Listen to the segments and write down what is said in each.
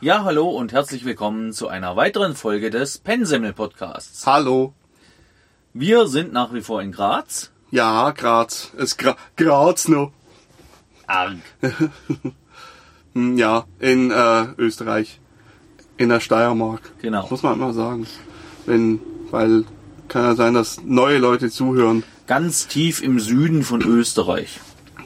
Ja, hallo und herzlich willkommen zu einer weiteren Folge des Pennsemmel-Podcasts. Hallo. Wir sind nach wie vor in Graz. Ja, Graz. Graz noch. Arg. Ja, in Österreich. In der Steiermark. Genau. Muss man immer sagen. Weil kann ja sein, dass neue Leute zuhören. Ganz tief im Süden von Österreich.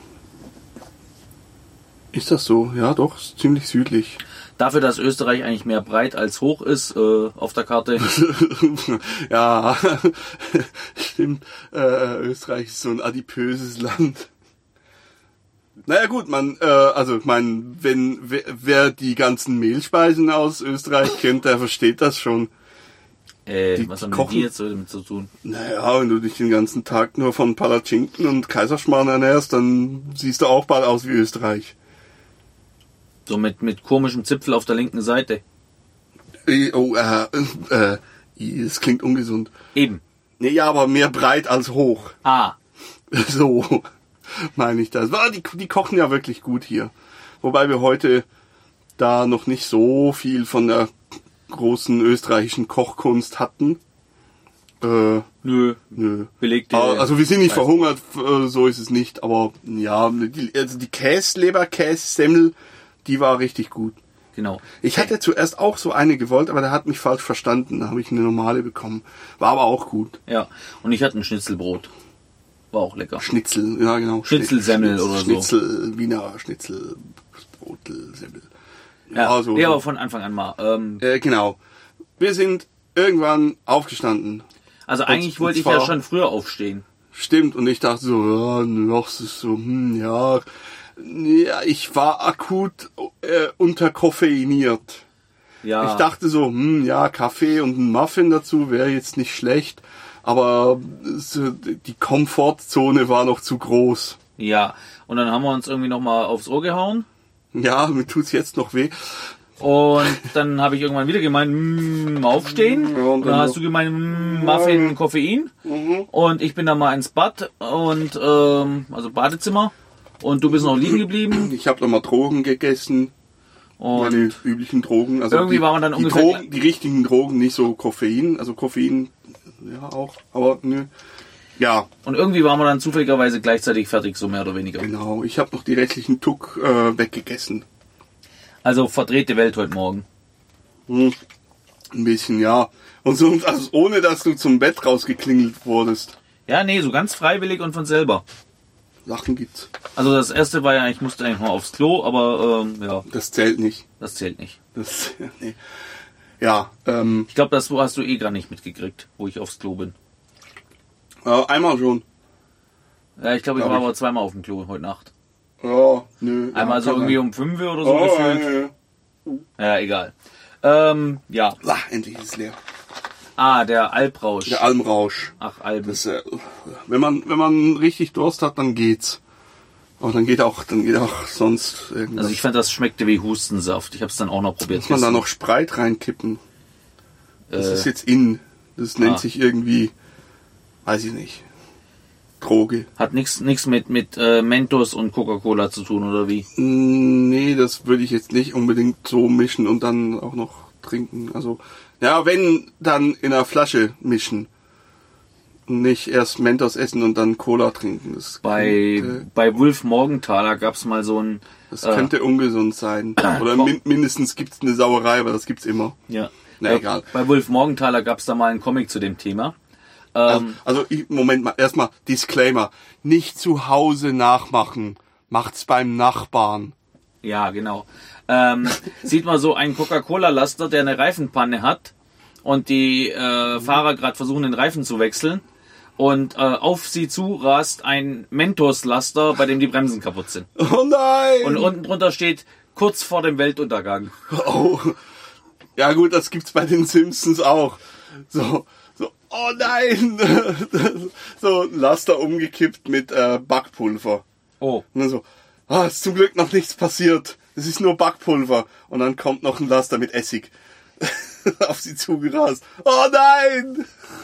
Ist das so? Ja, doch, ist ziemlich südlich. Dafür, dass Österreich eigentlich mehr breit als hoch ist auf der Karte. Ja, stimmt. Österreich ist so ein adipöses Land. Naja gut, wer die ganzen Mehlspeisen aus Österreich kennt, der versteht das schon. Was haben die jetzt damit zu tun? Naja, wenn du dich den ganzen Tag nur von Palatschinken und Kaiserschmarrn ernährst, dann siehst du auch bald aus wie Österreich. So mit komischem Zipfel auf der linken Seite. Das klingt ungesund. Eben. Nee, ja, aber mehr breit als hoch. Ah. So meine ich das. Die kochen ja wirklich gut hier. Wobei wir heute da noch nicht so viel von der großen österreichischen Kochkunst hatten. Nö. Belegte. Also wir sind nicht verhungert, so ist es nicht. Aber ja, die Leberkässemmel, die war richtig gut. Genau. Ich hatte zuerst auch so eine gewollt, aber der hat mich falsch verstanden. Da habe ich eine normale bekommen. War aber auch gut. Ja, und ich hatte ein Schnitzelbrot. War auch lecker. Schnitzel, ja genau. Schnitzelsemmel oder so. Schnitzel, Wiener Schnitzel, Brotelsemmel. Ja, so. Aber von Anfang an mal. Genau. Wir sind irgendwann aufgestanden. Also eigentlich wollte ich ja schon früher aufstehen. Stimmt, und ich dachte so, ja, noch ist es so, ja, ich war akut unterkoffeiniert. Ja. Ich dachte so, ja, Kaffee und ein Muffin dazu wäre jetzt nicht schlecht, aber die Komfortzone war noch zu groß. Ja, und dann haben wir uns irgendwie nochmal aufs Ohr gehauen. Ja, mir tut's jetzt noch weh. Und dann habe ich irgendwann wieder gemeint, aufstehen. Ja, und dann hast du gemeint, Muffin, Koffein. Und ich bin dann mal ins Bad und also Badezimmer. Und du bist noch liegen geblieben. Ich habe nochmal Drogen gegessen. Und meine üblichen Drogen. Also irgendwie waren wir dann ungefähr... Die richtigen Drogen, nicht so Koffein. Also Koffein, ja auch, aber nö. Ja. Und irgendwie waren wir dann zufälligerweise gleichzeitig fertig, so mehr oder weniger. Genau, ich habe noch die restlichen Tuck weggegessen. Also verdrehte Welt heute Morgen. Ein bisschen, ja. Und so, also ohne, dass du zum Bett rausgeklingelt wurdest. Ja, nee, so ganz freiwillig und von selber. Sachen gibt's. Also das erste war ja, ich musste eigentlich mal aufs Klo, aber ja. Das zählt nicht. Das zählt nicht. Nee. Ja, ich glaube, das hast du gar nicht mitgekriegt, wo ich aufs Klo bin. Einmal schon. Ja, ich glaube, ich war aber zweimal auf dem Klo heute Nacht. Ja, nö. Einmal so irgendwie um 5 oder so gefühlt. Ja, egal. Ja. Endlich ist es leer. Ah, der Alprausch. Der Almrausch. Ach, Alm. Das, wenn man richtig Durst hat, dann geht's. Aber dann geht auch sonst irgendwas. Also ich fand, das schmeckte wie Hustensaft. Ich habe es dann auch noch probiert. Muss man da noch Sprite reinkippen? Das ist jetzt in. Das nennt sich irgendwie, weiß ich nicht, Droge. Hat nichts mit Mentos und Coca-Cola zu tun, oder wie? Nee, das würde ich jetzt nicht unbedingt so mischen und dann auch noch trinken. Also, ja, wenn, dann in einer Flasche mischen. Und nicht erst Mentos essen und dann Cola trinken. Bei Wulf Morgenthaler gab's mal so ein... Das könnte ungesund sein. Oder mindestens gibt's eine Sauerei, aber das gibt's immer. Ja. Na, egal. Bei Wulf Morgenthaler gab's da mal einen Comic zu dem Thema. Moment mal, erstmal Disclaimer. Nicht zu Hause nachmachen. Macht's beim Nachbarn. Ja, genau. Sieht man so einen Coca-Cola-Laster, der eine Reifenpanne hat und die Fahrer gerade versuchen, den Reifen zu wechseln und auf sie zu rast ein Mentos-Laster, bei dem die Bremsen kaputt sind. Oh nein! Und unten drunter steht, kurz vor dem Weltuntergang. Oh. Ja gut, das gibt's bei den Simpsons auch. So, oh nein! So ein Laster umgekippt mit Backpulver. Oh. Und dann so, ist zum Glück noch nichts passiert. Es ist nur Backpulver. Und dann kommt noch ein Laster mit Essig auf sie zugerast. Oh nein!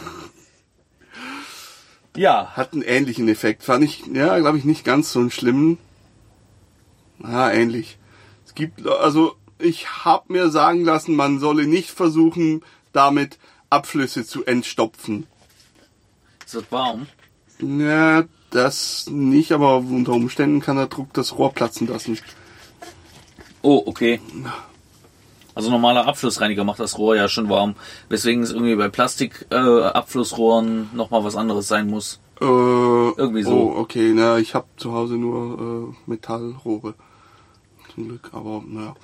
Ja. Hat einen ähnlichen Effekt. Fand ich, glaube ich, nicht ganz so einen schlimmen. Ähnlich. Es gibt, also, ich habe mir sagen lassen, man solle nicht versuchen, damit Abflüsse zu entstopfen. Ist das warm? Ja, das nicht, aber unter Umständen kann der Druck das Rohr platzen lassen. Oh, okay. Also normaler Abflussreiniger macht das Rohr ja schon warm, weswegen es irgendwie bei Plastik-Abflussrohren nochmal was anderes sein muss. Irgendwie so. Oh, okay, na, ich habe zu Hause nur Metallrohre. Zum Glück, aber naja.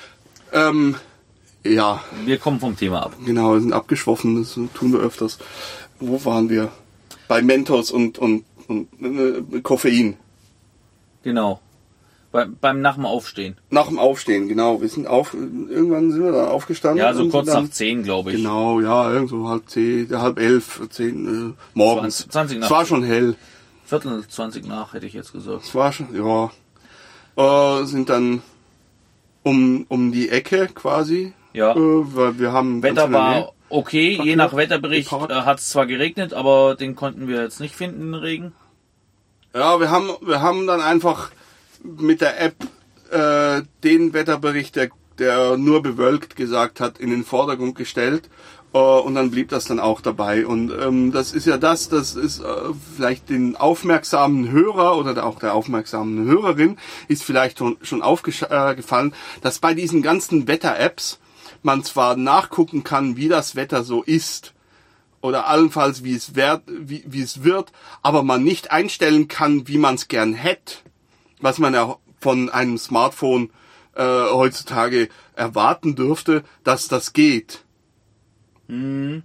Ja. Wir kommen vom Thema ab. Genau, wir sind abgeschwoffen, das tun wir öfters. Wo waren wir? Bei Mentos und Koffein. Genau. Beim nach dem Aufstehen. Nach dem Aufstehen, genau. Wir sind irgendwann sind wir dann aufgestanden. Ja, so kurz nach 10, glaube ich. Genau, ja, irgendwo 10:30, morgens. 20 nach. Es war schon hell. Viertel 20 nach, hätte ich jetzt gesagt. Es war schon, ja. Sind dann um die Ecke quasi. Ja. Weil wir haben Wetter war okay, Parkiert, je nach Wetterbericht geparkt. hat es zwar geregnet, aber den konnten wir jetzt nicht finden, den Regen. Ja, wir haben dann einfach mit der App den Wetterbericht, der nur bewölkt gesagt hat, in den Vordergrund gestellt. Und dann blieb das dann auch dabei. Und das ist ja das ist vielleicht den aufmerksamen Hörer oder auch der aufmerksamen Hörerin ist vielleicht schon aufgefallen, dass bei diesen ganzen Wetter-Apps man zwar nachgucken kann, wie das Wetter so ist, oder allenfalls wie es wird, aber man nicht einstellen kann, wie man es gern hätte, was man ja von einem Smartphone heutzutage erwarten dürfte, dass das geht. Mhm.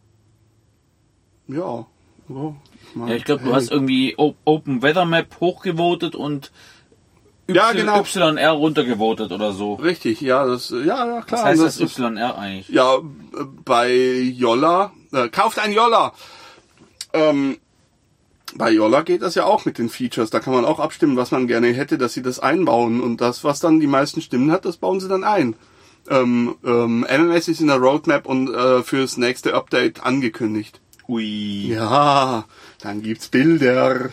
Ja. So, Ich glaube, du hast irgendwie Open Weather Map hochgevotet und Ja, genau. YR runtergevotet oder so. Richtig, ja, klar. Was heißt das ist, YR eigentlich? ja, bei Jolla, kauft ein Jolla. Bei Jolla geht das ja auch mit den Features. Da kann man auch abstimmen, was man gerne hätte, dass sie das einbauen. Und das, was dann die meisten Stimmen hat, das bauen sie dann ein. MMS ist in der Roadmap und fürs nächste Update angekündigt. Ui. Ja, dann gibt's Bilder.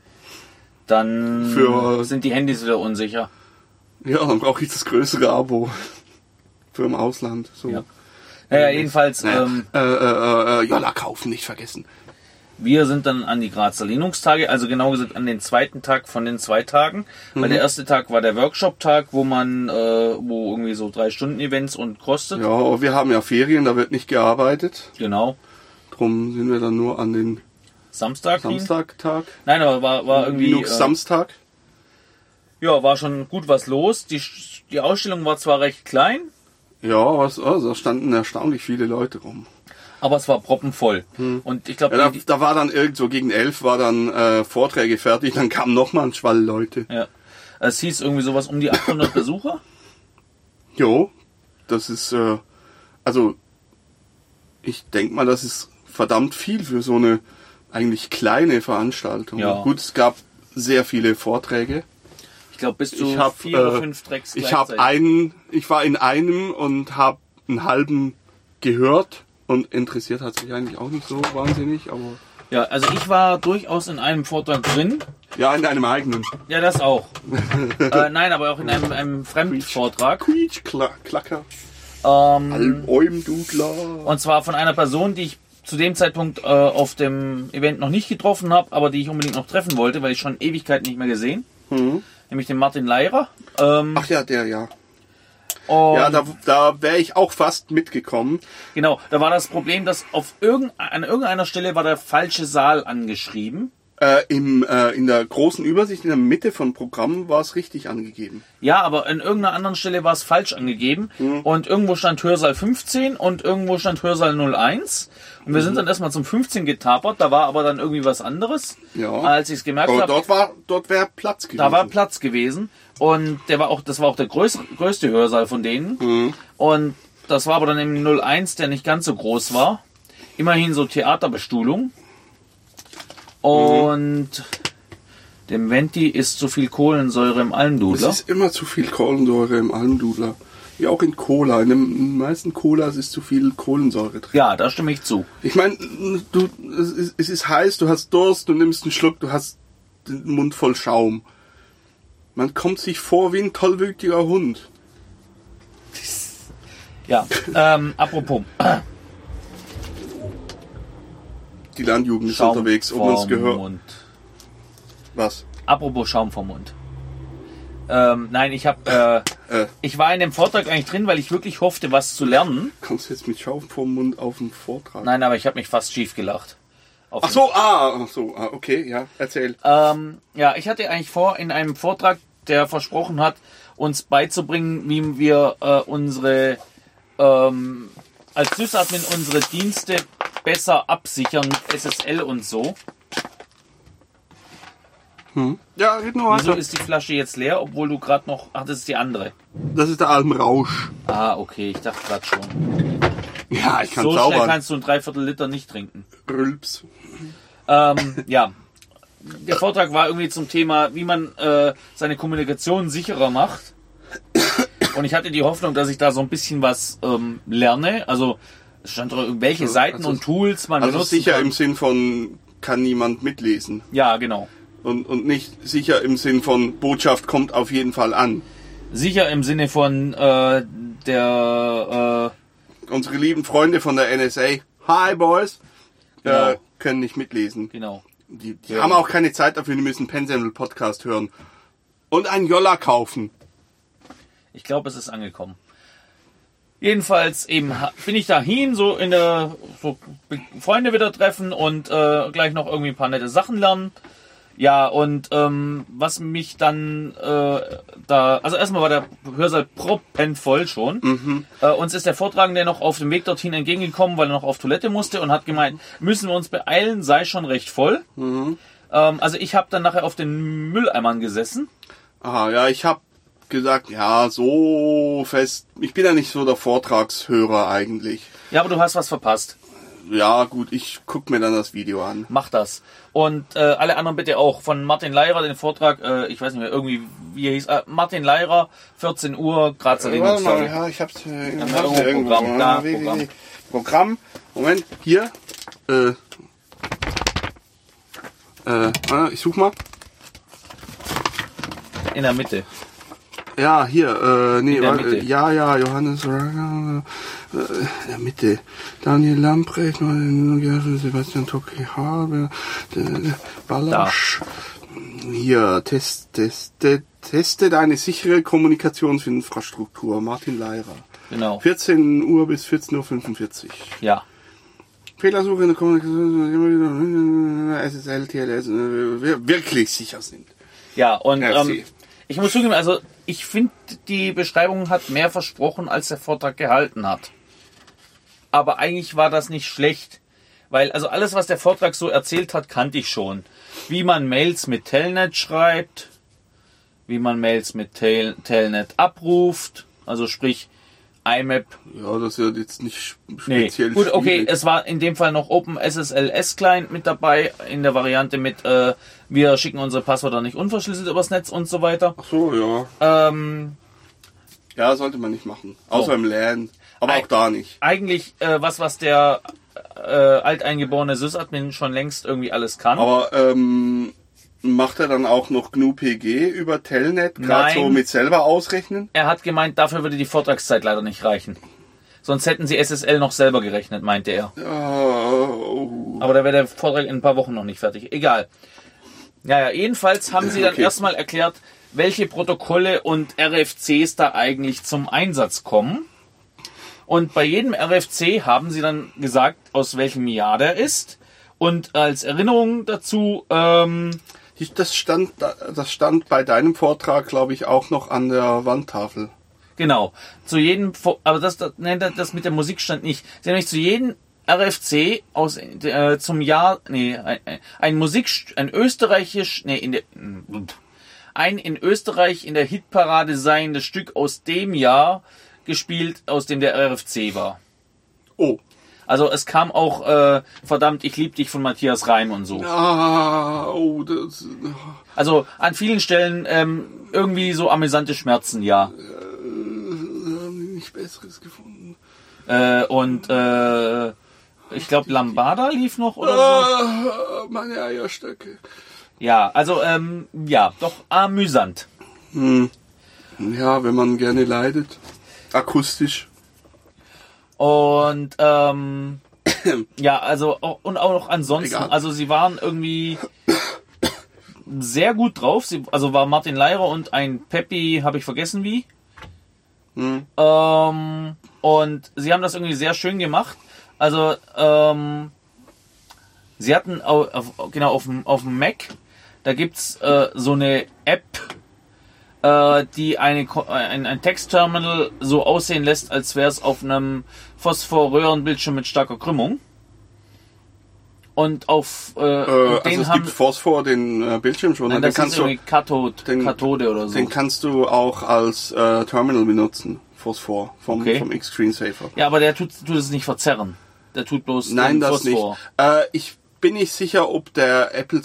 Dann sind die Handys wieder unsicher. Ja, dann brauche ich das größere Abo. Für im Ausland. So. Ja. Naja, jedenfalls, Jolla kaufen, nicht vergessen. wir sind dann an die Grazer Linux-Tage, also genau gesagt an den zweiten Tag von den 2 Tagen. Weil der erste Tag war der Workshop-Tag, wo man, wo irgendwie so 3-Stunden-Events und kostet. Ja, wir haben ja Ferien, da wird nicht gearbeitet. Genau. Drum sind wir dann nur an den Samstag. Samstagtag. Nein, aber war irgendwie... Linux Samstag. Ja, war schon gut was los. Die Ausstellung war zwar recht klein, Ja, da standen erstaunlich viele Leute rum. aber es war proppenvoll. Und ich glaube, Ja, da war dann so gegen 11 war dann Vorträge fertig, dann kam noch mal ein Schwall Leute. ja, es hieß irgendwie sowas um die 800 Besucher. Jo, das ist, also ich denke mal, das ist verdammt viel für so eine eigentlich kleine Veranstaltung. Ja. Gut, es gab sehr viele Vorträge. Ich glaube, bis zu Ich hab, 4 oder 5 Tracks Ich war in einem und habe einen halben gehört und interessiert hat sich eigentlich auch nicht so wahnsinnig, aber Ja, also ich war durchaus in einem Vortrag drin. ja, in deinem eigenen. Ja, das auch. Nein, aber auch in einem Fremdvortrag. Quietsch, Klacker, Almdudler. Und zwar von einer Person, die ich zu dem Zeitpunkt auf dem Event noch nicht getroffen habe, aber die ich unbedingt noch treffen wollte, weil ich schon Ewigkeit nicht mehr gesehen. Nämlich den Martin Leirer. Ach ja, der, ja. Ja, da wäre ich auch fast mitgekommen. Genau, da war das Problem, dass an irgendeiner Stelle war der falsche Saal angeschrieben. In der großen Übersicht in der Mitte von Programmen war es richtig angegeben. Ja, aber an irgendeiner anderen Stelle war es falsch angegeben. Und irgendwo stand Hörsaal 15 und irgendwo stand Hörsaal 01. Und wir sind dann erstmal zum 15 getapert, da war aber dann irgendwie was anderes. Ja. Als ich es gemerkt Aber habe. dort wäre Platz gewesen. Da war Platz gewesen. Und das war auch der größte Hörsaal von denen. Und das war aber dann im 01, der nicht ganz so groß war. Immerhin so Theaterbestuhlung. Und dem Venti ist zu viel Kohlensäure im Almdudler. Es ist immer zu viel Kohlensäure im Almdudler. Wie auch in Cola. In den meisten Colas ist zu viel Kohlensäure drin. Ja, da stimme ich zu. Ich meine, es ist heiß, du hast Durst, du nimmst einen Schluck, du hast den Mund voll Schaum. Man kommt sich vor wie ein tollwütiger Hund. Ja, apropos. Die Landjugend ist Schaum unterwegs, um uns vom gehört. Mund. Was? Apropos Schaum vom Mund. Nein, ich war in dem Vortrag eigentlich drin, weil ich wirklich hoffte, was zu lernen. Kommst du jetzt mit Schaum vom Mund auf den Vortrag? Nein, aber ich habe mich fast schief gelacht. Ach so, okay, ja, erzähl. Ja, ich hatte eigentlich vor, in einem Vortrag, der versprochen hat, uns beizubringen, wie wir als Sysadmin unsere Dienste besser absichern mit SSL und so. Ja, red nur Wieso weiter. ist die Flasche jetzt leer, obwohl du gerade noch... Ach, das ist die andere. Das ist der Almrausch. Ah, okay, ich dachte gerade schon. Ja, ich kann So schnell zaubern. kannst du ein Dreiviertel-Liter nicht trinken. Rülps. Ja, der Vortrag war irgendwie zum Thema, wie man seine Kommunikation sicherer macht. Und ich hatte die Hoffnung, dass ich da so ein bisschen was lerne. Also es stand drin, welche Seiten und Tools man Also benutzt. sicher im Sinn von, kann niemand mitlesen. Ja, genau. Und nicht sicher im Sinn von, Botschaft kommt auf jeden Fall an. Sicher im Sinne von Unsere lieben Freunde von der NSA, hi Boys, Genau. können nicht mitlesen. genau. Die haben auch keine Zeit dafür, die müssen Pensample Podcast hören. Und einen Jolla kaufen. Ich glaube, es ist angekommen. Jedenfalls eben bin ich dahin, so Freunde wieder treffen und gleich noch irgendwie ein paar nette Sachen lernen. Ja, und was mich dann also erstmal war der Hörsaal proppenvoll schon. Uns ist der Vortragende noch auf dem Weg dorthin entgegengekommen, weil er noch auf Toilette musste und hat gemeint, müssen wir uns beeilen, sei schon recht voll. Also ich habe dann nachher auf den Mülleimern gesessen. Aha, ja, ich habe gesagt, ja, so fest. Ich bin ja nicht so der Vortragshörer eigentlich. Ja, aber du hast was verpasst. Ja, gut, ich guck mir dann das Video an. Mach das. Und alle anderen bitte auch. Von Martin Leirer den Vortrag, ich weiß nicht mehr, irgendwie, wie er hieß, Martin Leirer, 14 Uhr, Grazer Warte mal, Linux. ja, ich hab's irgendwo Programm, da, Programm. Programm. Moment, hier. Ich such mal. In der Mitte. Ja, hier, In der Mitte. ja, Johannes, in der Mitte. Daniel Lamprecht, Sebastian Tocki, Haber, Ballasch. Hier, teste deine sichere Kommunikationsinfrastruktur, Martin Leirer. Genau. 14 Uhr bis 14:45 Uhr. Ja. Fehlersuche in der Kommunikation, SSL, TLS, wirklich sicher sind. Ja, und RC. ich muss zugeben, also ich finde, die Beschreibung hat mehr versprochen, als der Vortrag gehalten hat. Aber eigentlich war das nicht schlecht, weil also alles, was der Vortrag so erzählt hat, kannte ich schon. Wie man Mails mit Telnet schreibt, wie man Mails mit Telnet abruft, also sprich IMAP. Ja, das ist ja jetzt nicht Nee, speziell gut, okay, schwierig. es war in dem Fall noch OpenSSL Client mit dabei, in der Variante mit, wir schicken unsere Passwörter nicht unverschlüsselt übers Netz und so weiter. Ach so, ja. Ja, sollte man nicht machen. Außer im LAN. Aber auch da nicht. Eigentlich was der alteingeborene Sysadmin schon längst irgendwie alles kann. Aber macht er dann auch noch GNU-PG über Telnet? Gerade Nein. so mit selber ausrechnen? Er hat gemeint, dafür würde die Vortragszeit leider nicht reichen. Sonst hätten sie SSL noch selber gerechnet, meinte er. Oh. Aber da wäre der Vortrag in ein paar Wochen noch nicht fertig. Egal. Ja, jedenfalls haben sie dann Okay. erstmal erklärt, welche Protokolle und RFCs da eigentlich zum Einsatz kommen. Und bei jedem RFC haben sie dann gesagt, aus welchem Jahr der ist. Und als Erinnerung dazu, Das stand bei deinem Vortrag, glaube ich, auch noch an der Wandtafel. genau, zu jedem, aber das mit der Musik stand nicht. Sie haben nämlich zu jedem RFC zum Jahr, ein österreichisch, ein in Österreich in der Hitparade seiendes Stück aus dem Jahr gespielt, aus dem der RFC war. Oh. Also es kam auch Verdammt, ich lieb dich von Matthias Reim und so. Also an vielen Stellen irgendwie so amüsante Schmerzen, ja. Nichts Besseres gefunden. Ich glaube Lambada lief noch oder so. Meine Eierstöcke. Ja, also ja, doch amüsant. Ja, wenn man gerne leidet. Akustisch. Und ja, also und auch noch ansonsten, Egal. also sie waren irgendwie sehr gut drauf. Also war Martin Leyrer und ein Peppi, habe ich vergessen wie. Und sie haben das irgendwie sehr schön gemacht. Also sie hatten auf dem Mac, da gibt's so eine App, die ein Textterminal so aussehen lässt, als wäre es auf einem Phosphor-Röhrenbildschirm mit starker Krümmung. Und auf also es gibt Phosphor, den Bildschirmschoner. Nein, das den kannst ist irgendwie Kathode oder so. Den kannst du auch als Terminal benutzen. Phosphor vom X-Screensaver. Ja, aber der tut es nicht verzerren. Der tut bloß Nein, den das Phosphor. nicht. Ich bin nicht sicher, ob der Apple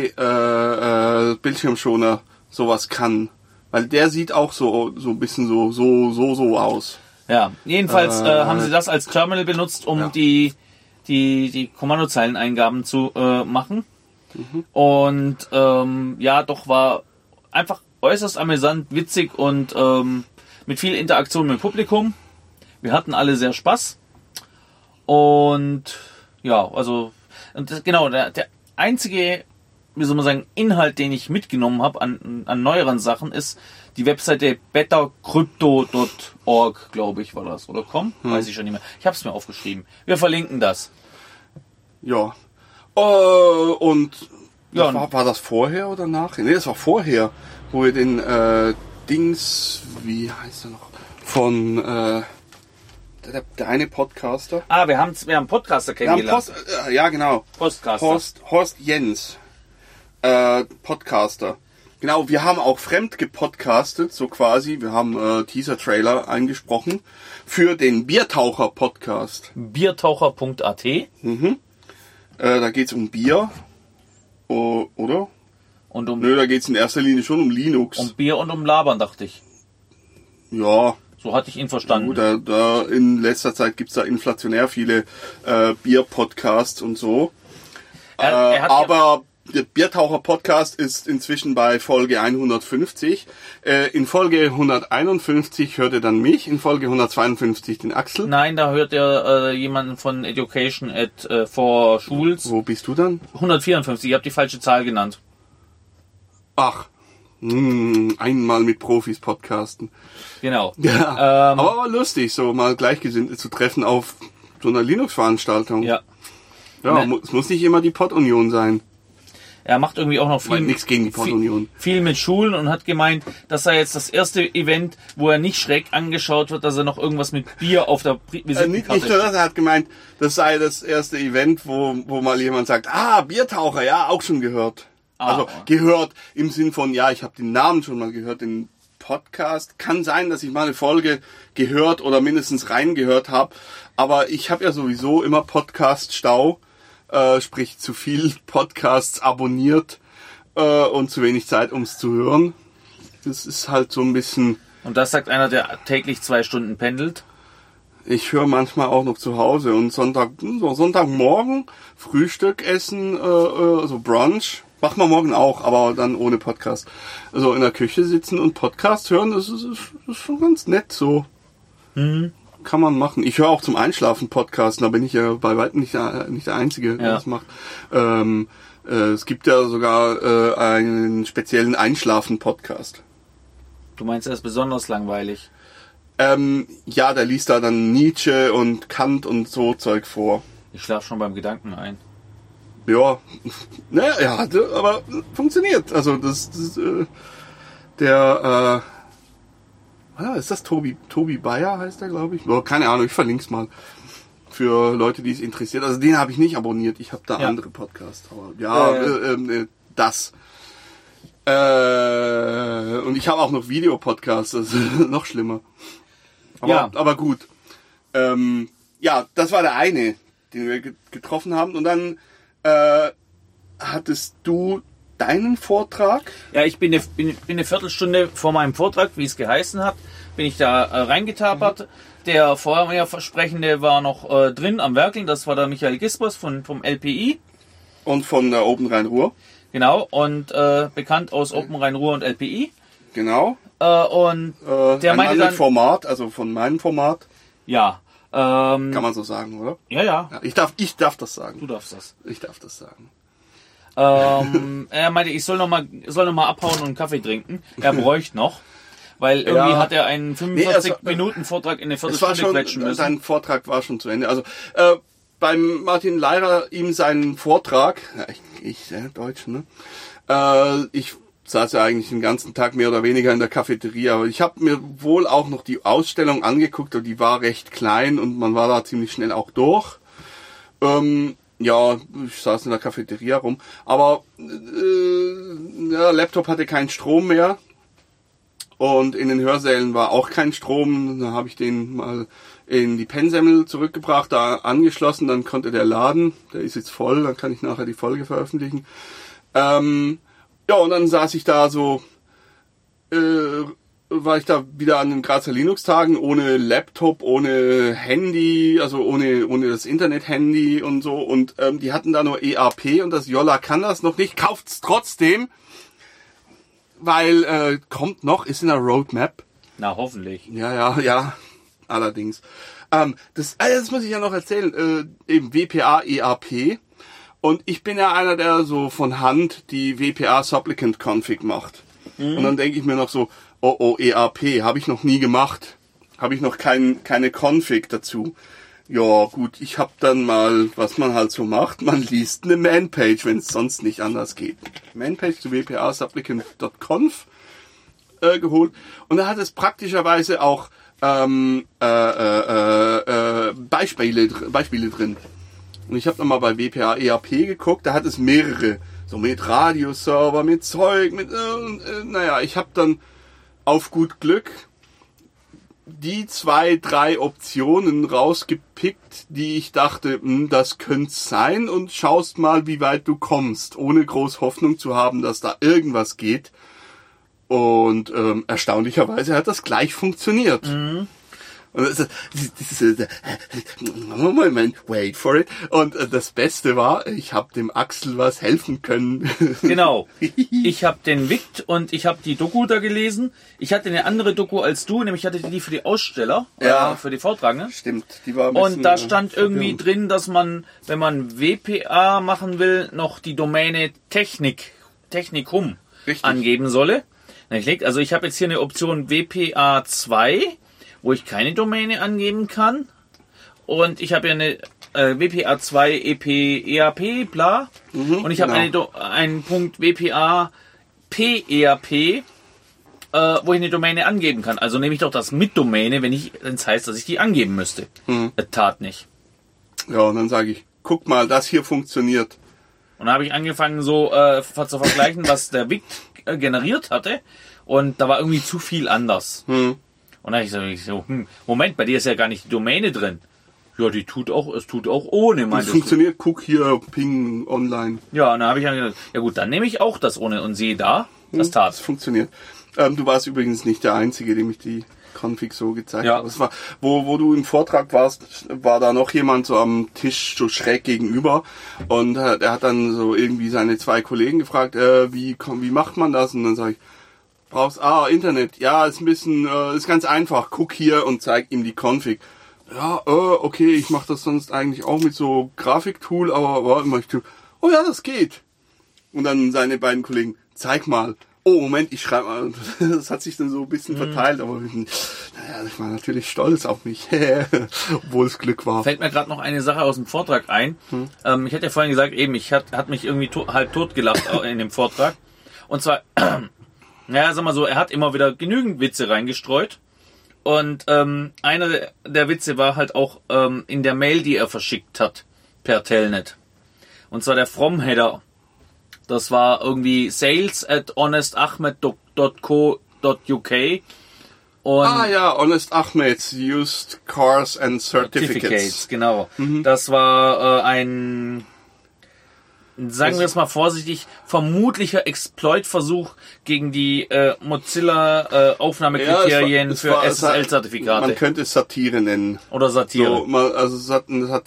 II Bildschirmschoner sowas kann. Weil der sieht auch so ein bisschen so aus. Ja, jedenfalls haben sie das als Terminal benutzt, um die Kommandozeileneingaben zu machen. Und ja, doch war einfach äußerst amüsant, witzig und mit viel Interaktion mit dem Publikum. Wir hatten alle sehr Spaß. Und ja, also genau, der einzige, wie soll man sagen, Inhalt, den ich mitgenommen habe an neueren Sachen, ist die Webseite bettercrypto.org, glaube ich, war das, oder .com? Weiß ich schon nicht mehr. Ich habe es mir aufgeschrieben. Wir verlinken das. Ja. Und Ja, war das vorher oder nachher? Nee, das war vorher, wo wir den Dings, wie heißt er noch? Von der eine Podcaster. wir haben Podcaster kennengelernt. Ja, genau. Podcaster. Horst Jens. Podcaster. Genau, wir haben auch fremd gepodcastet, so quasi. Wir haben Teaser-Trailer eingesprochen für den Biertaucher-Podcast. Biertaucher.at. Da geht's um Bier, oder? Und Nö, da geht's in erster Linie schon um Linux. um Bier und um Labern, dachte ich. Ja. So hatte ich ihn verstanden. Da in letzter Zeit gibt's da inflationär viele Bier-Podcasts und so. Aber der Biertaucher-Podcast ist inzwischen bei Folge 150. In Folge 151 hört ihr dann mich, in Folge 152 den Axel. Nein, da hört ihr jemanden von Education for Schools. Wo bist du dann? 154, ihr habt die falsche Zahl genannt. Ach, einmal mit Profis podcasten. Genau. Ja, aber war lustig, so mal Gleichgesinnte zu treffen auf so einer Linux-Veranstaltung. Ja. Ja, es muss nicht immer die Pod-Union sein. Er macht irgendwie auch noch Nichts gegen die Pod-Union. viel mit Schulen und hat gemeint, das sei jetzt das erste Event, wo er nicht schräg angeschaut wird, dass er noch irgendwas mit Bier auf der Visitenkarte Nicht nur das, er hat gemeint, das sei das erste Event, wo mal jemand sagt, Biertaucher, ja, auch schon gehört. Also gehört im Sinn von, ja, ich habe den Namen schon mal gehört, den Podcast. Kann sein, dass ich mal eine Folge gehört oder mindestens reingehört habe, aber ich habe ja sowieso immer Podcast-Stau. Sprich zu viel Podcasts abonniert und zu wenig Zeit, ums zu hören. Das ist halt so ein bisschen... Und das sagt einer, der täglich 2 Stunden pendelt? Ich höre manchmal auch noch zu Hause und Sonntagmorgen Frühstück essen, also Brunch. Machen wir morgen auch, aber dann ohne Podcast. Also in der Küche sitzen und Podcast hören, das ist schon ganz nett so. Kann man machen. Ich höre auch zum Einschlafen Podcasten, da bin ich ja bei weitem nicht der Einzige, der das macht. Es gibt ja sogar einen speziellen Einschlafen-Podcast. Du meinst, er ist besonders langweilig? Ja, der liest da dann Nietzsche und Kant und so Zeug vor. Ich schlafe schon beim Gedanken ein. Ja, naja, aber funktioniert. Also ist das Tobi Bayer heißt der, glaube ich? Oh, keine Ahnung, ich verlink's mal. Für Leute, die es interessiert. Also den habe ich nicht abonniert. Ich habe da andere Podcasts. Aber das. Und ich habe auch noch Videopodcasts. Das ist noch schlimmer. Aber gut. Das war der eine, den wir getroffen haben. Und dann hattest du deinen Vortrag? Ja, ich bin eine Viertelstunde vor meinem Vortrag, wie es geheißen hat, bin ich da reingetapert. Der Vorversprechende war noch drin am Werkeln, das war der Michael Gispers vom LPI. Und von der Open Rhein-Ruhr. Genau, und bekannt aus Open Rhein-Ruhr und LPI. Genau. Und der meinte dann... Format, also von meinem Format. Ja, Kann man so sagen, oder? Ja. Ja, ich darf das sagen. Du darfst das. Ich darf das sagen. Er meinte, ich soll noch mal abhauen und einen Kaffee trinken. Er bräuchte noch. Weil irgendwie hat er einen 45-Minuten-Vortrag in eine Viertelstunde quetschen müssen. Sein Vortrag war schon zu Ende. Also beim Martin Leirer, ihm seinen Vortrag, Deutsch, ne? Ich saß ja eigentlich den ganzen Tag mehr oder weniger in der Cafeteria, aber ich habe mir wohl auch noch die Ausstellung angeguckt und die war recht klein und man war da ziemlich schnell auch durch. Ja, ich saß in der Cafeteria rum, aber der Laptop hatte keinen Strom mehr. Und in den Hörsälen war auch kein Strom. Da habe ich den mal in die Pensemmel zurückgebracht, da angeschlossen, dann konnte der laden. Der ist jetzt voll, dann kann ich nachher die Folge veröffentlichen. Ja, und dann saß ich da so, war ich da wieder an den Grazer Linux-Tagen ohne Laptop, ohne Handy, also ohne das Internet-Handy und so. Und die hatten da nur EAP und das Jolla kann das noch nicht. Kauft's trotzdem! Weil kommt noch, ist in der Roadmap. Na, hoffentlich. Ja, allerdings. Das muss ich ja noch erzählen. Eben WPA, EAP. Und ich bin ja einer, der so von Hand die WPA Supplicant Config macht. Und dann denke ich mir noch so, EAP, habe ich noch nie gemacht. Habe ich noch keine Config dazu. Ja, gut, ich habe dann mal, was man halt so macht, man liest eine Manpage, wenn es sonst nicht anders geht. Manpage zu wpa-supplicant.conf geholt und da hat es praktischerweise auch Beispiele drin. Und ich habe dann mal bei WPA EAP geguckt, da hat es mehrere, so mit Radioserver, mit Zeug, ich habe dann auf gut Glück die 2, 3 Optionen rausgepickt, die ich dachte, das könnte sein und schaust mal, wie weit du kommst, ohne groß Hoffnung zu haben, dass da irgendwas geht. Und erstaunlicherweise hat das gleich funktioniert. Mhm. Und Moment, wait for it. Und das Beste war, ich habe dem Axel was helfen können. Genau. Ich habe den Wikt und ich habe die Doku da gelesen. Ich hatte eine andere Doku als du, nämlich hatte die für die Aussteller, für die Vortragenden. Stimmt, die war ein bisschen, und da stand irgendwie drin, dass man, wenn man WPA machen will, noch die Domäne Technikum angeben solle. Also ich habe jetzt hier eine Option WPA 2, wo ich keine Domäne angeben kann. Und ich habe ja eine WPA 2 EP EAP, bla. Und ich habe einen Punkt WPA PEAP, wo ich eine Domäne angeben kann. Also nehme ich doch das mit Domäne, wenn es heißt, dass ich die angeben müsste. Tat nicht. Ja, und dann sage ich, guck mal, das hier funktioniert. Und dann habe ich angefangen so zu vergleichen, was der Wikt generiert hatte. Und da war irgendwie zu viel anders. Und dann habe ich so, Moment, bei dir ist ja gar nicht die Domäne drin. Ja, es tut auch ohne. Das funktioniert, guck hier, Ping online. Ja, und dann habe ich gedacht, ja gut, dann nehme ich auch das ohne und sehe da, das tat. Das funktioniert. Du warst übrigens nicht der Einzige, dem ich die Config so gezeigt habe. Es war, wo du im Vortrag warst, war da noch jemand so am Tisch so schräg gegenüber und er hat dann so irgendwie seine 2 Kollegen gefragt, wie macht man das? Und dann sage ich, brauchst Internet, ja, ist ein bisschen, ist ganz einfach, guck hier und zeig ihm die Config. Ja, okay, ich mache das sonst eigentlich auch mit so Grafiktool, aber warte mal, oh ja, das geht. Und dann seine beiden Kollegen, zeig mal. Oh, Moment, ich schreibe mal. Das hat sich dann so ein bisschen verteilt, aber ich war natürlich stolz auf mich, obwohl es Glück war. Fällt mir gerade noch eine Sache aus dem Vortrag ein. Ich hatte ja vorhin gesagt, ich hat mich irgendwie halb tot gelacht in dem Vortrag. Und zwar, sag mal so, er hat immer wieder genügend Witze reingestreut. Und einer der Witze war halt auch in der Mail, die er verschickt hat, per Telnet. Und zwar der From-Header. Das war irgendwie sales@honestahmed.co.uk. Honest Ahmed's Used Cars and Certificates. Genau. Das war ein, sagen wir es mal vorsichtig, vermutlicher Exploit-Versuch gegen die Mozilla Aufnahmekriterien für SSL-Zertifikate. Man könnte es Satire nennen. Oder Satire. So,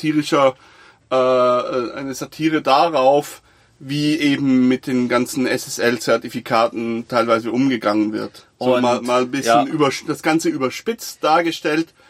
eine Satire darauf, wie eben mit den ganzen SSL-Zertifikaten teilweise umgegangen wird. So und, mal ein bisschen das Ganze überspitzt dargestellt.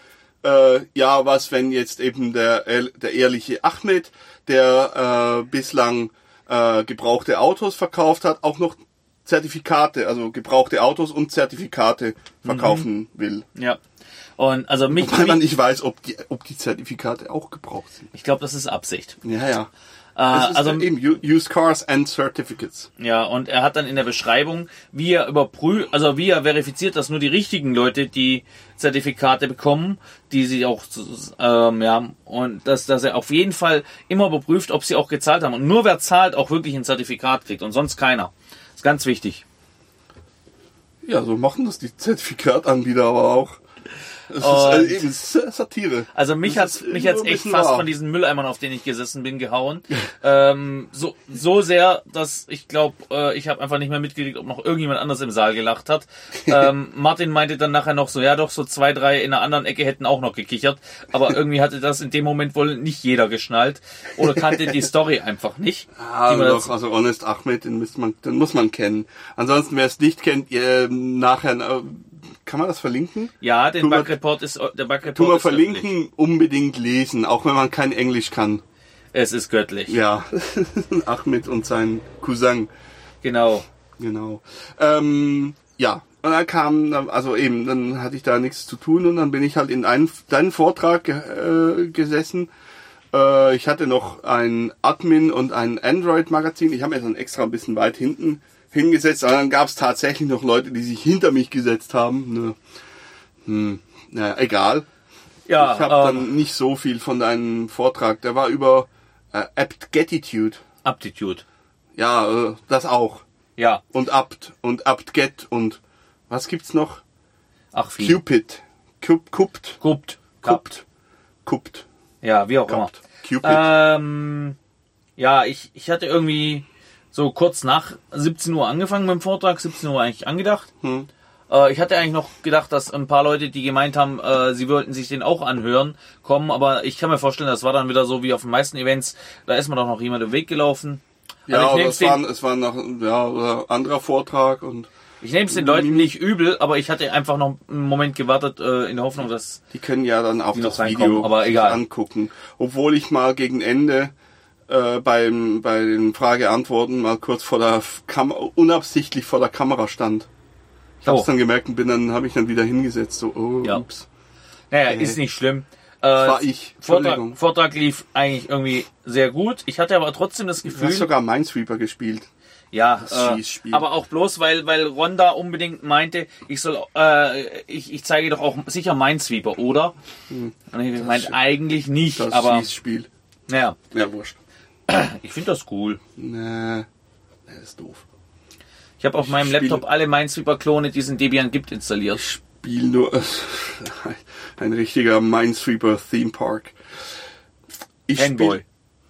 ja, was wenn jetzt eben der ehrliche Ahmed, der bislang gebrauchte Autos verkauft hat, auch noch Zertifikate, also gebrauchte Autos und Zertifikate verkaufen will. Ja. Und also Weil man nicht weiß, ob die Zertifikate auch gebraucht sind. Ich glaube, das ist Absicht. Ja. Das ist also eben Used Cars and Certificates. Ja, und er hat dann in der Beschreibung, wie er verifiziert, dass nur die richtigen Leute die Zertifikate bekommen, die sie auch, und dass er auf jeden Fall immer überprüft, ob sie auch gezahlt haben. Und nur wer zahlt, auch wirklich ein Zertifikat kriegt und sonst keiner. Das ist ganz wichtig. Ja, so machen das die Zertifikatanbieter aber auch. Das ist eben Satire. Also mich hat's echt fast von diesen Mülleimern, auf denen ich gesessen bin, gehauen. So sehr, dass ich glaube, ich habe einfach nicht mehr mitgekriegt, ob noch irgendjemand anders im Saal gelacht hat. Martin meinte dann nachher noch so, ja doch, so 2, 3 in einer anderen Ecke hätten auch noch gekichert. Aber irgendwie hatte das in dem Moment wohl nicht jeder geschnallt. Oder kannte die Story einfach nicht. Doch, also Honest Ahmed, den muss man kennen. Ansonsten, wer es nicht kennt, nachher... Kann man das verlinken? Ja, der Bug Report ist verlinken, öffentlich. Unbedingt lesen, auch wenn man kein Englisch kann. Es ist göttlich. Ja, Ahmed und sein Cousin. Genau. Ja, und dann dann hatte ich da nichts zu tun und dann bin ich halt in deinen Vortrag gesessen. Ich hatte noch ein Admin und ein Android-Magazin. Ich habe mir dann extra ein bisschen weit hingesetzt, aber dann gab es tatsächlich noch Leute, die sich hinter mich gesetzt haben. Naja, egal. Ja, ich habe dann nicht so viel von deinem Vortrag. Der war über Aptitude. Ja, das auch. Ja. Und Apt und Apt-Get und was gibt's noch? Ach, viel. Cupid. Cupt. Ja, wie auch immer. Cupid. Ja, ich hatte irgendwie so kurz nach 17 Uhr angefangen mit dem Vortrag, 17 Uhr eigentlich angedacht. Ich hatte eigentlich noch gedacht, dass ein paar Leute, die gemeint haben, sie wollten sich den auch anhören, kommen, aber ich kann mir vorstellen, das war dann wieder so wie auf den meisten Events, da ist mir doch noch jemand im Weg gelaufen. Ja, also es war noch ein anderer Vortrag und ich nehme es den Leuten nicht übel, aber ich hatte einfach noch einen Moment gewartet, in der Hoffnung, dass die können ja dann auch das Video angucken. Obwohl ich mal gegen Ende bei den Frage-Antworten mal kurz unabsichtlich vor der Kamera stand. Ich habe es dann gemerkt und habe ich dann wieder hingesetzt. So, ups. Naja, ist nicht schlimm. Das war ich. Vortrag lief eigentlich irgendwie sehr gut. Ich hatte aber trotzdem das Gefühl... Du hast sogar Minesweeper gespielt. Ja, aber auch bloß, weil Ronda unbedingt meinte, ich zeige doch auch sicher Minesweeper, oder? Und ich meinte eigentlich nicht, das aber... Das Spiel. Ja. Ja, wurscht. Ich finde das cool. Nee, das ist doof. Ich habe auf meinem Laptop alle Minesweeper-Klone, die es in Debian gibt, installiert. Ich spiele nur ein richtiger Minesweeper-Theme-Park. Fanboy.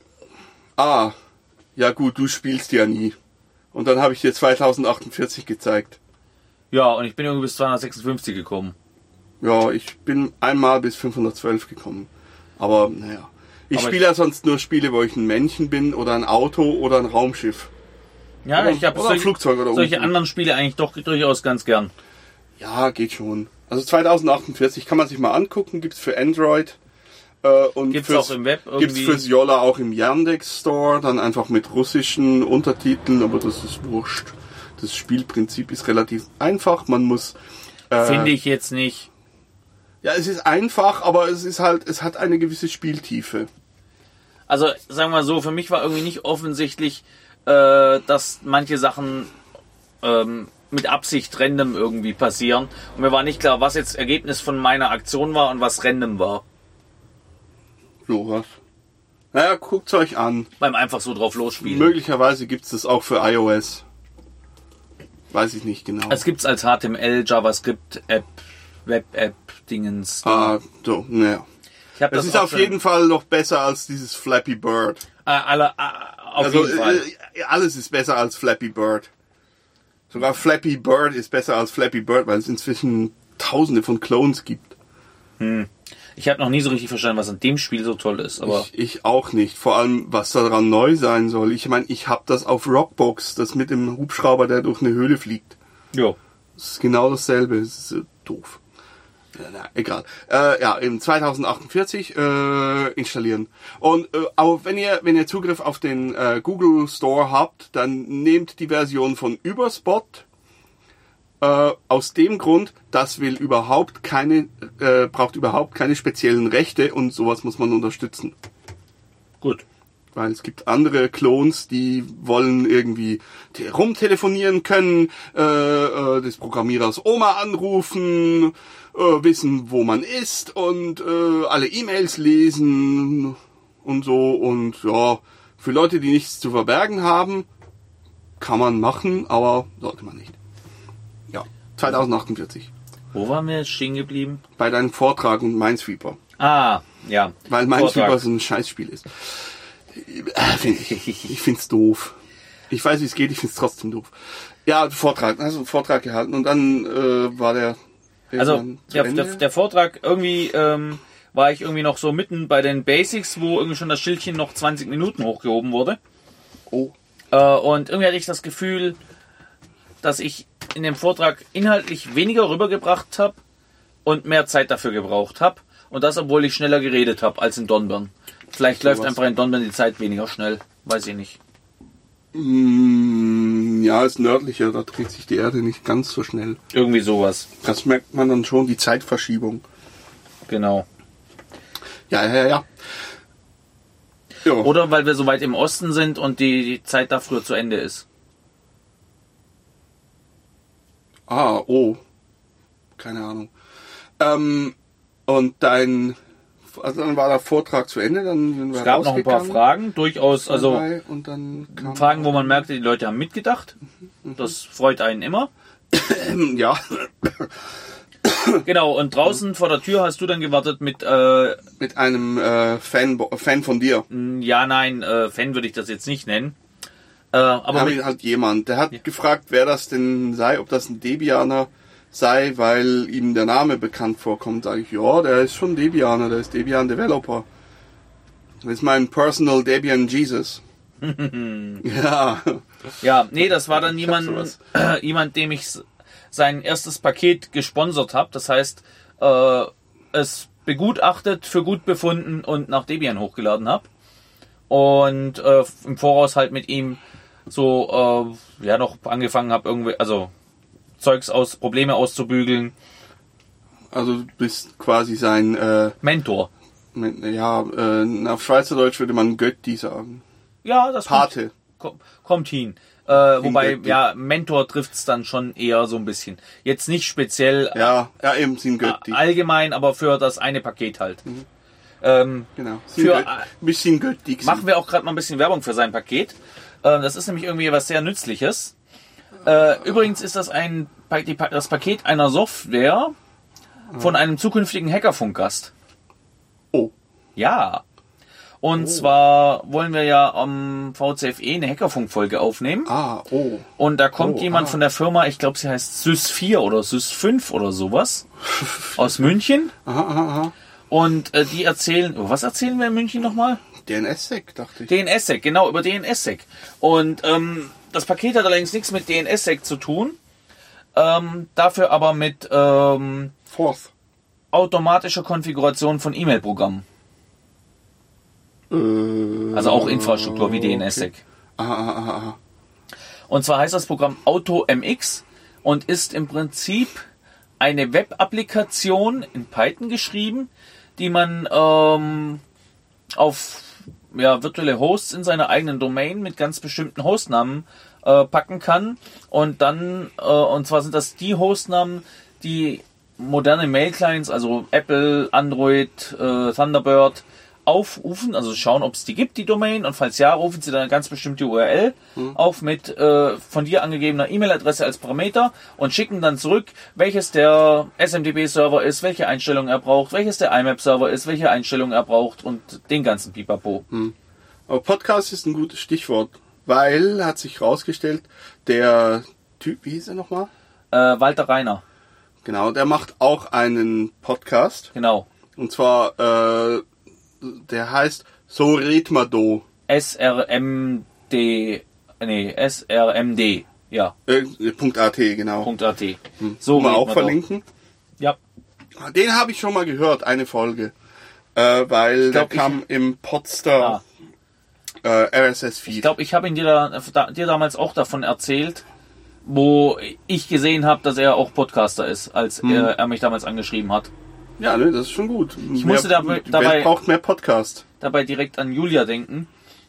Ja gut, du spielst ja nie. Und dann habe ich dir 2048 gezeigt. Ja, und ich bin irgendwie bis 256 gekommen. Ja, ich bin einmal bis 512 gekommen. Aber naja. Ich spiele ja sonst nur Spiele, wo ich ein Männchen bin oder ein Auto oder ein Raumschiff. Ja, ich habe ein Flugzeug oder solche anderen Spiele eigentlich doch durchaus ganz gern. Ja, geht schon. Also 2048 kann man sich mal angucken, gibt's für Android. Und gibt's auch im Web irgendwie. Gibt's fürs Jolla auch im Yandex Store, dann einfach mit russischen Untertiteln, aber das ist wurscht. Das Spielprinzip ist relativ einfach, man muss... Finde ich jetzt nicht. Ja, es ist einfach, aber es hat eine gewisse Spieltiefe. Also, sagen wir mal so, für mich war irgendwie nicht offensichtlich, dass manche Sachen mit Absicht random irgendwie passieren. Und mir war nicht klar, was jetzt Ergebnis von meiner Aktion war und was random war. So was. Naja, guckt's euch an. Beim einfach so drauf losspielen. Möglicherweise gibt's das auch für iOS. Weiß ich nicht genau. Es gibt's als HTML, JavaScript, App, Web-App, Dingens. So, naja. Es ist auf jeden Fall noch besser als dieses Flappy Bird. Auf jeden Fall. Alles ist besser als Flappy Bird. Sogar Flappy Bird ist besser als Flappy Bird, weil es inzwischen tausende von Clones gibt. Ich habe noch nie so richtig verstanden, was an dem Spiel so toll ist. Aber ich auch nicht. Vor allem, was daran neu sein soll. Ich meine, ich habe das auf Rockbox, das mit dem Hubschrauber, der durch eine Höhle fliegt. Jo. Das ist genau dasselbe. Das ist doof. Na, egal. Ja, im 2048 installieren. Und auch wenn ihr Zugriff auf den Google Store habt, dann nehmt die Version von Überspot. Aus dem Grund, das braucht überhaupt keine speziellen Rechte und sowas muss man unterstützen. Gut. Weil es gibt andere Clones, die wollen irgendwie rumtelefonieren können, des Programmierers Oma anrufen, wissen, wo man ist und alle E-Mails lesen und so. Und ja, für Leute, die nichts zu verbergen haben, kann man machen, aber sollte man nicht. Ja, 2048. Wo waren wir stehen geblieben? Bei deinem Vortrag und Minesweeper. Ah, ja. Weil Minesweeper so ein Scheißspiel ist. Ich find's doof. Ich weiß, wie es geht, ich find's trotzdem doof. Ja, Vortrag gehalten und dann war der... Also der Vortrag irgendwie war ich irgendwie noch so mitten bei den Basics, wo irgendwie schon das Schildchen noch 20 Minuten hochgehoben wurde. Oh. Und irgendwie hatte ich das Gefühl, dass ich in dem Vortrag inhaltlich weniger rübergebracht habe und mehr Zeit dafür gebraucht habe. Und das, obwohl ich schneller geredet habe als in Dornbirn. Vielleicht läuft einfach in Dornbirn die Zeit weniger schnell. Weiß ich nicht. Ja, ist nördlicher, da dreht sich die Erde nicht ganz so schnell. Irgendwie sowas. Das merkt man dann schon, die Zeitverschiebung. Genau. Ja. Oder weil wir so weit im Osten sind und die Zeit da früher zu Ende ist. Keine Ahnung. Und dann war der Vortrag zu Ende, dann sind wir Es gab noch ein paar Fragen, durchaus, also und dann Fragen, wo man merkte, die Leute haben mitgedacht. Das freut einen immer. Ja. Genau, und draußen vor der Tür hast du dann gewartet mit einem Fan von dir. Ja, nein, Fan würde ich das jetzt nicht nennen. Aber halt jemand, der hat gefragt, wer das denn sei, ob das ein Debianer sei, weil ihm der Name bekannt vorkommt. Sage ich, ja, der ist schon Debianer, der ist Debian Developer. Das ist mein Personal Debian Jesus. Ja. Ja, nee, das war dann jemand, dem ich sein erstes Paket gesponsert habe. Das heißt, es begutachtet, für gut befunden und nach Debian hochgeladen habe. Und im Voraus halt mit ihm so noch angefangen habe, irgendwie, also Probleme auszubügeln. Also du bist quasi sein Mentor. Auf Schweizerdeutsch würde man Götti sagen. Ja, das Pate. Kommt hin. Wobei, ja, Mentor trifft's dann schon eher so ein bisschen. Jetzt nicht speziell. Ja, eben sind Götti. Allgemein, aber für das eine Paket halt. Genau. Bisschen Götti. Machen wir auch gerade mal ein bisschen Werbung für sein Paket. Das ist nämlich irgendwie was sehr Nützliches. Übrigens ist das das Paket einer Software von einem zukünftigen Hackerfunkgast. Oh. Ja. Und zwar wollen wir ja am VCFE eine Hackerfunk-Folge aufnehmen. Und da kommt jemand von der Firma, ich glaube, sie heißt Sys4 oder Sys5 oder sowas, aus München. Aha. Und die erzählen, was erzählen wir in München nochmal? DNSSEC, dachte ich. DNSSEC, genau, über DNSSEC. Und das Paket hat allerdings nichts mit DNSSEC zu tun. Dafür aber mit automatischer Konfiguration von E-Mail-Programmen. Also auch Infrastruktur wie DNSSEC. Aha. Und zwar heißt das Programm AutoMX und ist im Prinzip eine Web-Applikation in Python geschrieben, die man auf virtuelle Hosts in seiner eigenen Domain mit ganz bestimmten Hostnamen packen kann. Und dann, und zwar sind das die Hostnamen, die moderne Mail-Clients, also Apple, Android, Thunderbird, aufrufen, also schauen, ob es die gibt, die Domain, und falls ja, rufen sie dann eine ganz bestimmte URL auf mit von dir angegebener E-Mail-Adresse als Parameter und schicken dann zurück, welches der SMTP-Server ist, welche Einstellungen er braucht, welches der IMAP-Server ist, welche Einstellungen er braucht und den ganzen Pipapo. Aber Podcast ist ein gutes Stichwort, weil, hat sich rausgestellt, der Typ, wie hieß er nochmal? Walter Reiner. Genau, der macht auch einen Podcast. Genau. Und zwar, der heißt So red ma do. SRMD, ja. .at, genau. .at. So mal auch verlinken. verlinken. Ja. Den habe ich schon mal gehört, eine Folge. Weil der kam im Podster RSS-Feed. Ich glaube, ich habe ihn dir damals auch davon erzählt, wo ich gesehen habe, dass er auch Podcaster ist, als er mich damals angeschrieben hat. Ja, ne, das ist schon gut. Ich musste die Welt braucht mehr Podcast. Dabei direkt an Julia denken.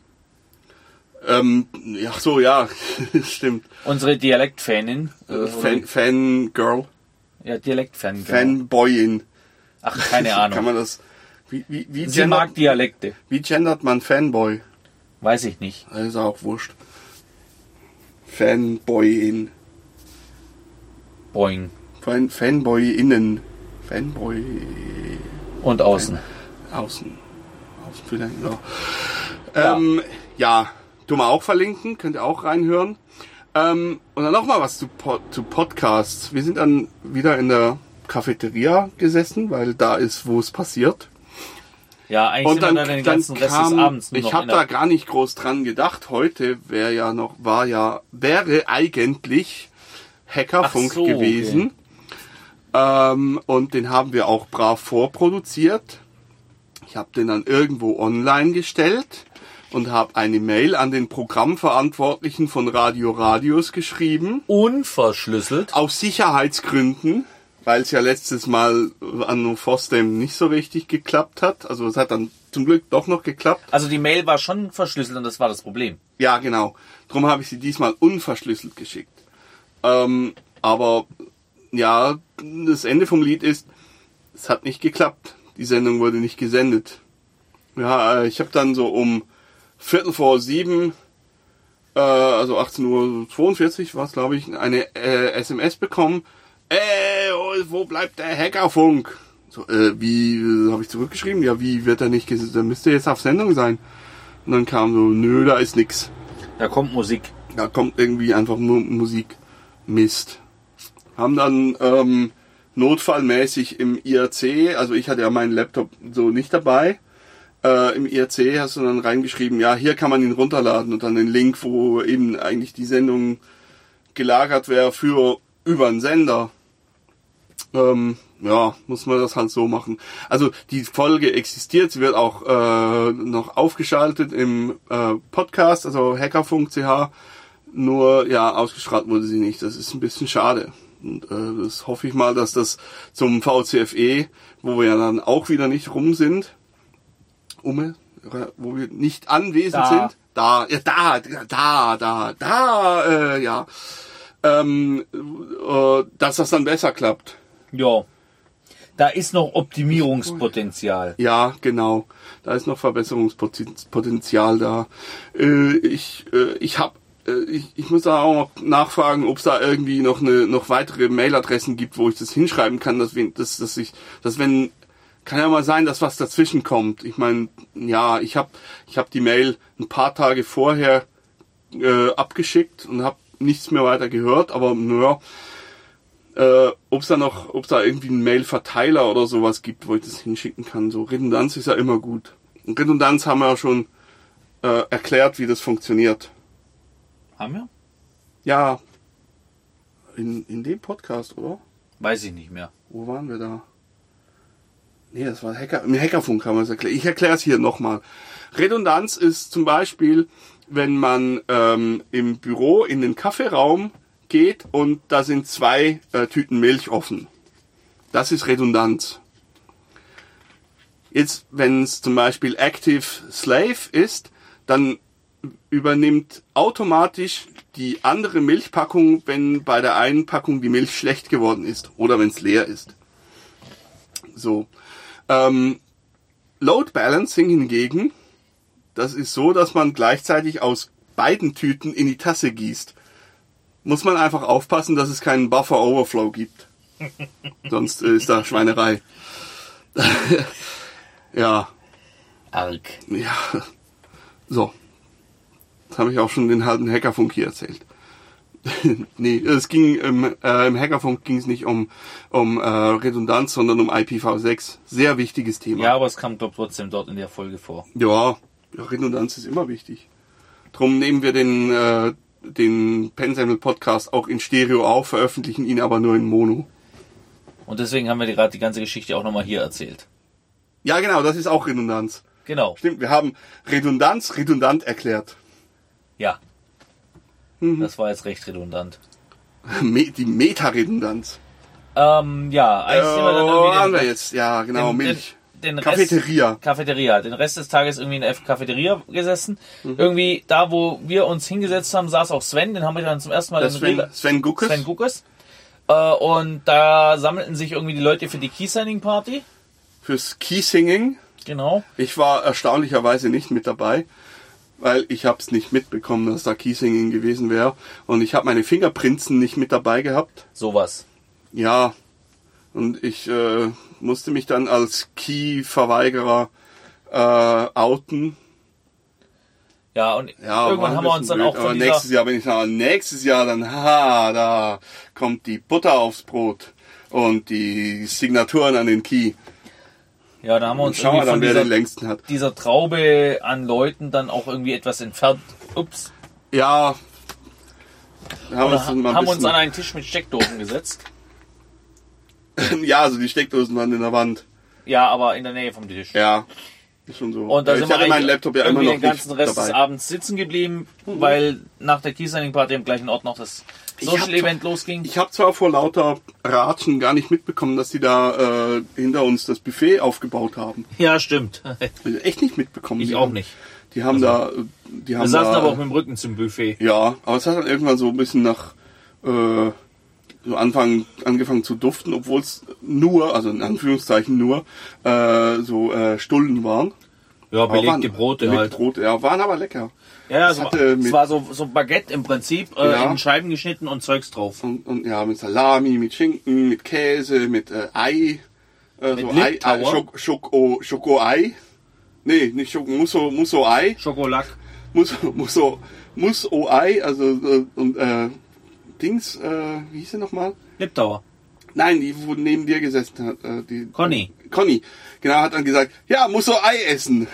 Ja, so, ja, stimmt. Unsere Dialektfanin. Fangirl. Ja, Dialektfangirl. Fanboyin. Ach, keine Ahnung. Kann man das... Wie Sie mag Dialekte. Wie gendert man Fanboy? Weiß ich nicht. Das ist auch wurscht. Fanboyin. Boing. Fanboyinnen. Fanboy... Und außen. Außen vielleicht, ja. Ja, tun wir auch verlinken, könnt ihr auch reinhören. Und dann nochmal was zu Podcasts. Wir sind dann wieder in der Cafeteria gesessen, weil da ist, wo es passiert. Ja, eigentlich und sind wir dann den ganzen Rest des Abends nur noch. Ich habe da gar nicht groß dran gedacht. Heute wäre eigentlich Hackerfunk gewesen. Okay. Und den haben wir auch brav vorproduziert. Ich habe den dann irgendwo online gestellt und habe eine Mail an den Programmverantwortlichen von Radio Radius geschrieben. Unverschlüsselt. Aus Sicherheitsgründen, weil es ja letztes Mal an FOSDEM nicht so richtig geklappt hat. Also es hat dann zum Glück doch noch geklappt. Also die Mail war schon verschlüsselt und das war das Problem. Ja, genau. Darum habe ich sie diesmal unverschlüsselt geschickt. Aber ja, das Ende vom Lied ist, es hat nicht geklappt. Die Sendung wurde nicht gesendet. Ja, ich habe dann so um 6:45, also 18:42 war es, glaube ich, eine SMS bekommen. Wo bleibt der Hackerfunk? So, wie habe ich zurückgeschrieben? Ja, wie wird er nicht gesendet? Der müsste jetzt auf Sendung sein. Und dann kam so, nö, da ist nix. Da kommt Musik. Da kommt irgendwie einfach nur Musik. Mist. Haben dann notfallmäßig im IRC, also ich hatte ja meinen Laptop so nicht dabei, im IRC hast du dann reingeschrieben, ja, hier kann man ihn runterladen und dann den Link, wo eben eigentlich die Sendung gelagert wäre für über einen Sender. Ja, muss man das halt so machen. Also die Folge existiert, sie wird auch noch aufgeschaltet im Podcast, also Hackerfunk.ch, nur ja, ausgestrahlt wurde sie nicht. Das ist ein bisschen schade. Und das hoffe ich mal, dass das zum VCFE, wo wir ja dann auch wieder nicht rum sind, wo wir nicht anwesend sind, dass das dann besser klappt. Ja, da ist noch Optimierungspotenzial. Ja, genau. Da ist noch Verbesserungspotenzial da. Ich muss da auch noch nachfragen, ob es da irgendwie noch weitere Mailadressen gibt, wo ich das hinschreiben kann, kann ja mal sein, dass was dazwischen kommt. Ich meine, ja, ich hab die Mail ein paar Tage vorher abgeschickt und habe nichts mehr weiter gehört, aber naja, ob es da irgendwie einen Mail-Verteiler oder sowas gibt, wo ich das hinschicken kann. So Redundanz ist ja immer gut. Und Redundanz haben wir ja schon erklärt, wie das funktioniert. Haben wir? Ja. In dem Podcast, oder? Weiß ich nicht mehr. Wo waren wir da? Nee, das war im Hackerfunk haben wir es erklärt. Ich erkläre es hier nochmal. Redundanz ist zum Beispiel, wenn man im Büro in den Kaffeeraum geht und da sind 2 Tüten Milch offen. Das ist Redundanz. Jetzt, wenn es zum Beispiel Active Slave ist, dann übernimmt automatisch die andere Milchpackung, wenn bei der einen Packung die Milch schlecht geworden ist oder wenn es leer ist. So. Load Balancing hingegen, das ist so, dass man gleichzeitig aus beiden Tüten in die Tasse gießt. Muss man einfach aufpassen, dass es keinen Buffer Overflow gibt. Sonst ist da Schweinerei. Ja. Arg. Ja. So. Das habe ich auch schon den halben Hackerfunk hier erzählt. Nee, es ging im Hackerfunk ging es nicht um Redundanz, sondern um IPv6. Sehr wichtiges Thema. Ja, aber es kam doch trotzdem dort in der Folge vor. Ja, Redundanz ist immer wichtig. Drum nehmen wir den Pensample Podcast auch in Stereo auf, veröffentlichen ihn aber nur in Mono. Und deswegen haben wir gerade die ganze Geschichte auch nochmal hier erzählt. Ja, genau, das ist auch Redundanz. Genau. Stimmt, wir haben Redundanz redundant erklärt. Ja. Das war jetzt recht redundant. Die Meta-Redundanz. Ja, eigentlich sind wir dann irgendwie... haben wir jetzt? Ja, genau, Milch. Den Cafeteria. Cafeteria. Den Rest des Tages irgendwie in der Cafeteria gesessen. Irgendwie da, wo wir uns hingesetzt haben, saß auch Sven. Den haben wir dann zum ersten Mal... Sven Guckes. Sven Guckes. Und da sammelten sich irgendwie die Leute für die Key-Signing-Party. Fürs Key-Singing. Genau. Ich war erstaunlicherweise nicht mit dabei, weil ich habe es nicht mitbekommen, dass da Key-Singing gewesen wäre. Und ich habe meine Fingerprinzen nicht mit dabei gehabt. Sowas. Ja, und ich musste mich dann als Key-Verweigerer outen. Ja, und irgendwann haben wir uns dann blöd, auch von aber nächstes Jahr dann, da kommt die Butter aufs Brot und die Signaturen an den Key. Ja, da haben wir uns Schauen wir dann, wer den längsten hat. dieser Traube an Leuten dann auch irgendwie etwas entfernt. Ups. Ja. Haben uns an einen Tisch mit Steckdosen gesetzt. Ja, also die Steckdosen waren in der Wand. Ja, aber in der Nähe vom Tisch. Ja, ist schon so. Und da sind ich hatte meinen Laptop ja immer noch den ganzen nicht Rest dabei. des Abends sitzen geblieben, weil nach der Key-Signing-Party am gleichen Ort noch das Social-Event losging. Ich habe zwar vor lauter Ratschen gar nicht mitbekommen, dass die da hinter uns das Buffet aufgebaut haben. Ja, stimmt. Echt nicht mitbekommen. Ich auch nicht. Die haben Wir saßen aber auch mit dem Rücken zum Buffet. Ja, aber es hat dann irgendwann so ein bisschen nach so angefangen zu duften, obwohl es nur, also in Anführungszeichen nur, Stullen waren. Ja, belegte Brote mit halt. Brote, ja, waren aber lecker. Ja, es war so Baguette im Prinzip, Ja. in Scheiben geschnitten und Zeugs drauf. Und ja, mit Salami, mit Schinken, mit Käse, mit Ei. Schoko-Ei. Nee, nicht Musso-Ei. Schokolack. Musso-Ei, also und Dings, wie hieß sie nochmal? Liptauer. Nein, die, wo neben dir gesessen hat. Conny. Conny, genau, hat dann gesagt, ja, muss so Ei essen.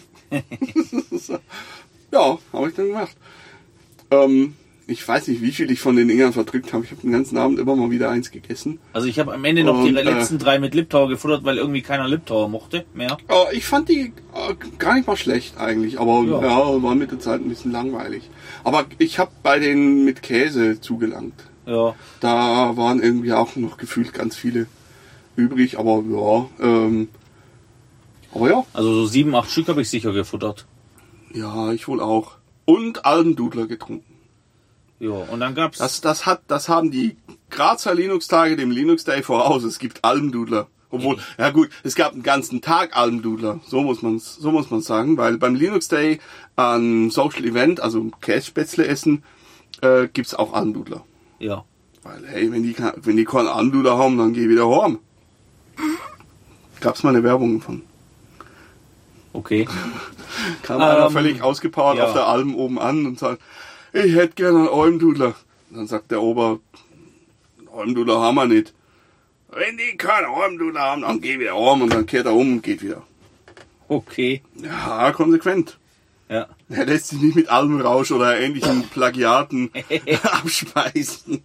Ja, habe ich dann gemacht. Ich weiß nicht, wie viel ich von den Dingern verdrückt habe. Ich habe den ganzen Abend immer mal wieder eins gegessen. Also ich habe am Ende noch die letzten 3 mit Liptauer gefuttert, weil irgendwie keiner Liptauer mochte mehr. Ich fand die gar nicht mal schlecht eigentlich, aber ja, war mit der Zeit ein bisschen langweilig. Aber ich habe bei denen mit Käse zugelangt. Ja. Da waren irgendwie auch noch gefühlt ganz viele übrig, aber ja. Also so 7, 8 Stück habe ich sicher gefuttert. Ja, ich wohl auch. Und Almdudler getrunken. Ja, und dann gab's... Das haben die Grazer Linux-Tage dem Linux Day voraus. Es gibt Almdudler. Obwohl, ja gut, es gab einen ganzen Tag Almdudler. So muss man's sagen, weil beim Linux Day an Social Event, also Kässpätzle essen, gibt's auch Almdudler. Ja. Weil, hey, wenn die keinen Almdudler haben, dann geh wieder heim. Gab's mal eine Werbung von. Okay. Kam einer völlig ausgepowert auf der Alm oben an und sagt, ich hätte gerne einen Almdudler. Dann sagt der Ober, Almdudler haben wir nicht. Wenn die keinen Almdudler haben, dann geh wieder heim und dann kehrt er um und geht wieder. Okay. Ja, konsequent. Ja. Er lässt sich nicht mit Almrausch oder ähnlichen Plagiaten abspeisen.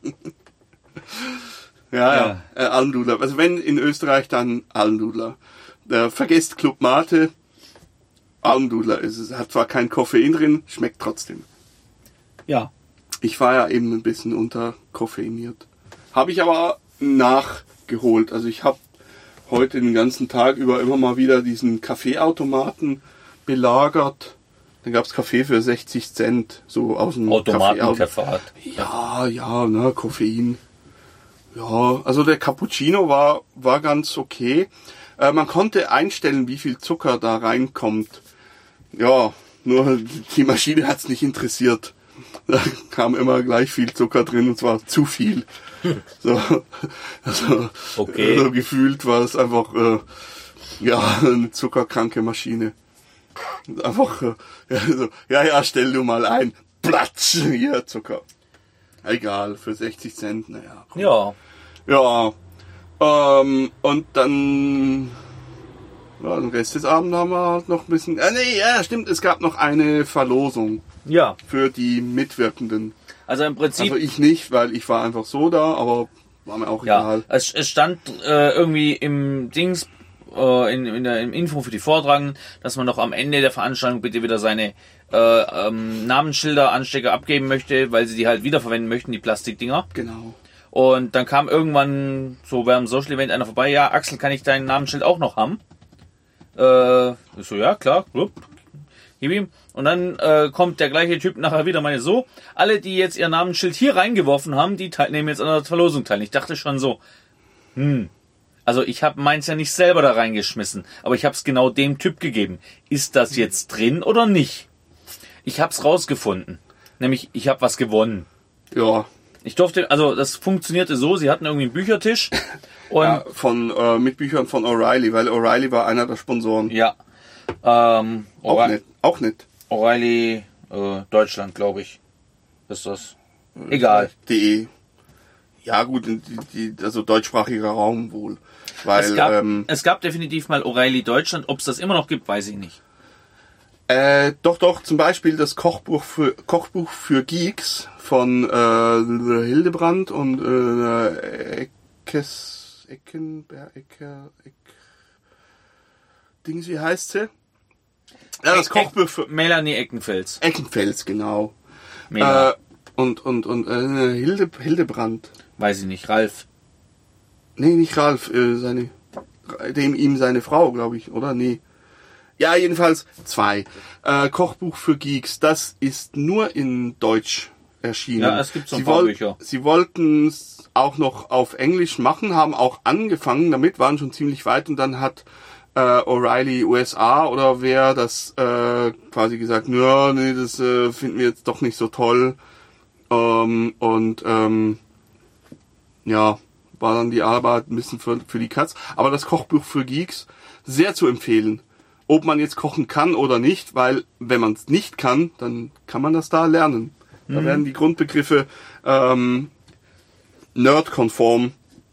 Ja. Almdudler. Also wenn in Österreich, dann Almdudler. Vergesst Club Mate. Almdudler. Es hat zwar kein Koffein drin, schmeckt trotzdem. Ja. Ich war ja eben ein bisschen unterkoffeiniert. Habe ich aber nachgeholt. Also ich habe heute den ganzen Tag über immer mal wieder diesen Kaffeeautomaten belagert. Da gab's Kaffee für 60 Cent. So aus dem Automatenkaffee. Ja, ne, Koffein. Ja, also der Cappuccino war ganz okay. Man konnte einstellen, wie viel Zucker da reinkommt. Ja, nur die Maschine hat's nicht interessiert. Da kam immer gleich viel Zucker drin und zwar zu viel. So, also, okay. So gefühlt war es einfach eine zuckerkranke Maschine. Einfach stell du mal ein. Platsch, hier Zucker. Egal, für 60 Cent, naja. Komm. Ja. Ja. Und dann den Rest des Abends haben wir halt noch ein bisschen. Stimmt, es gab noch eine Verlosung. Ja. Für die Mitwirkenden. Also im Prinzip. Also ich nicht, weil ich war einfach so da, aber war mir auch Ja, egal. es stand irgendwie im Dings, im Info für die Vortragenden, dass man noch am Ende der Veranstaltung bitte wieder seine Namensschilder, Anstecker abgeben möchte, weil sie die halt wiederverwenden möchten, die Plastikdinger. Genau. Und dann kam irgendwann so beim Social Event einer vorbei, ja, Axel, kann ich dein Namensschild auch noch haben? Ich so, ja, klar, gib ihm. Und dann kommt der gleiche Typ nachher wieder, meine so, alle, die jetzt ihr Namensschild hier reingeworfen haben, die nehmen jetzt an der Verlosung teil. Ich dachte schon so, also ich habe meins ja nicht selber da reingeschmissen, aber ich habe es genau dem Typ gegeben. Ist das jetzt drin oder nicht? Ich habe es rausgefunden. Nämlich, ich habe was gewonnen. Ja. Ich durfte, also das funktionierte so, sie hatten irgendwie einen Büchertisch. Und ja, mit Büchern von O'Reilly, weil O'Reilly war einer der Sponsoren. Ja. Auch nicht. O'Reilly Deutschland, glaube ich. Ist das. Egal. .de. Ja gut, also deutschsprachiger Raum wohl. Weil, es gab definitiv mal O'Reilly Deutschland. Ob es das immer noch gibt, weiß ich nicht. Doch, zum Beispiel das Kochbuch für Geeks von Hildebrand und Dings, wie heißt sie? Ja, das Kochbuch für Melanie Eckenfels. Eckenfels, genau. Und Hildebrand. Weiß ich nicht, Ralf. Nee, nicht Ralf, ihm seine Frau, glaube ich, oder? Nee. Ja, jedenfalls 2. Kochbuch für Geeks, das ist nur in Deutsch erschienen. Ja, es gibt so ein paar Bücher. Sie wollten es auch noch auf Englisch machen, haben auch angefangen damit, waren schon ziemlich weit und dann hat O'Reilly USA oder wer das quasi gesagt, ja, nee, das finden wir jetzt doch nicht so toll. Ja, war dann die Arbeit ein bisschen für die Katz. Aber das Kochbuch für Geeks, sehr zu empfehlen. Ob man jetzt kochen kann oder nicht, weil wenn man es nicht kann, dann kann man das da lernen. Da werden die Grundbegriffe nerdkonform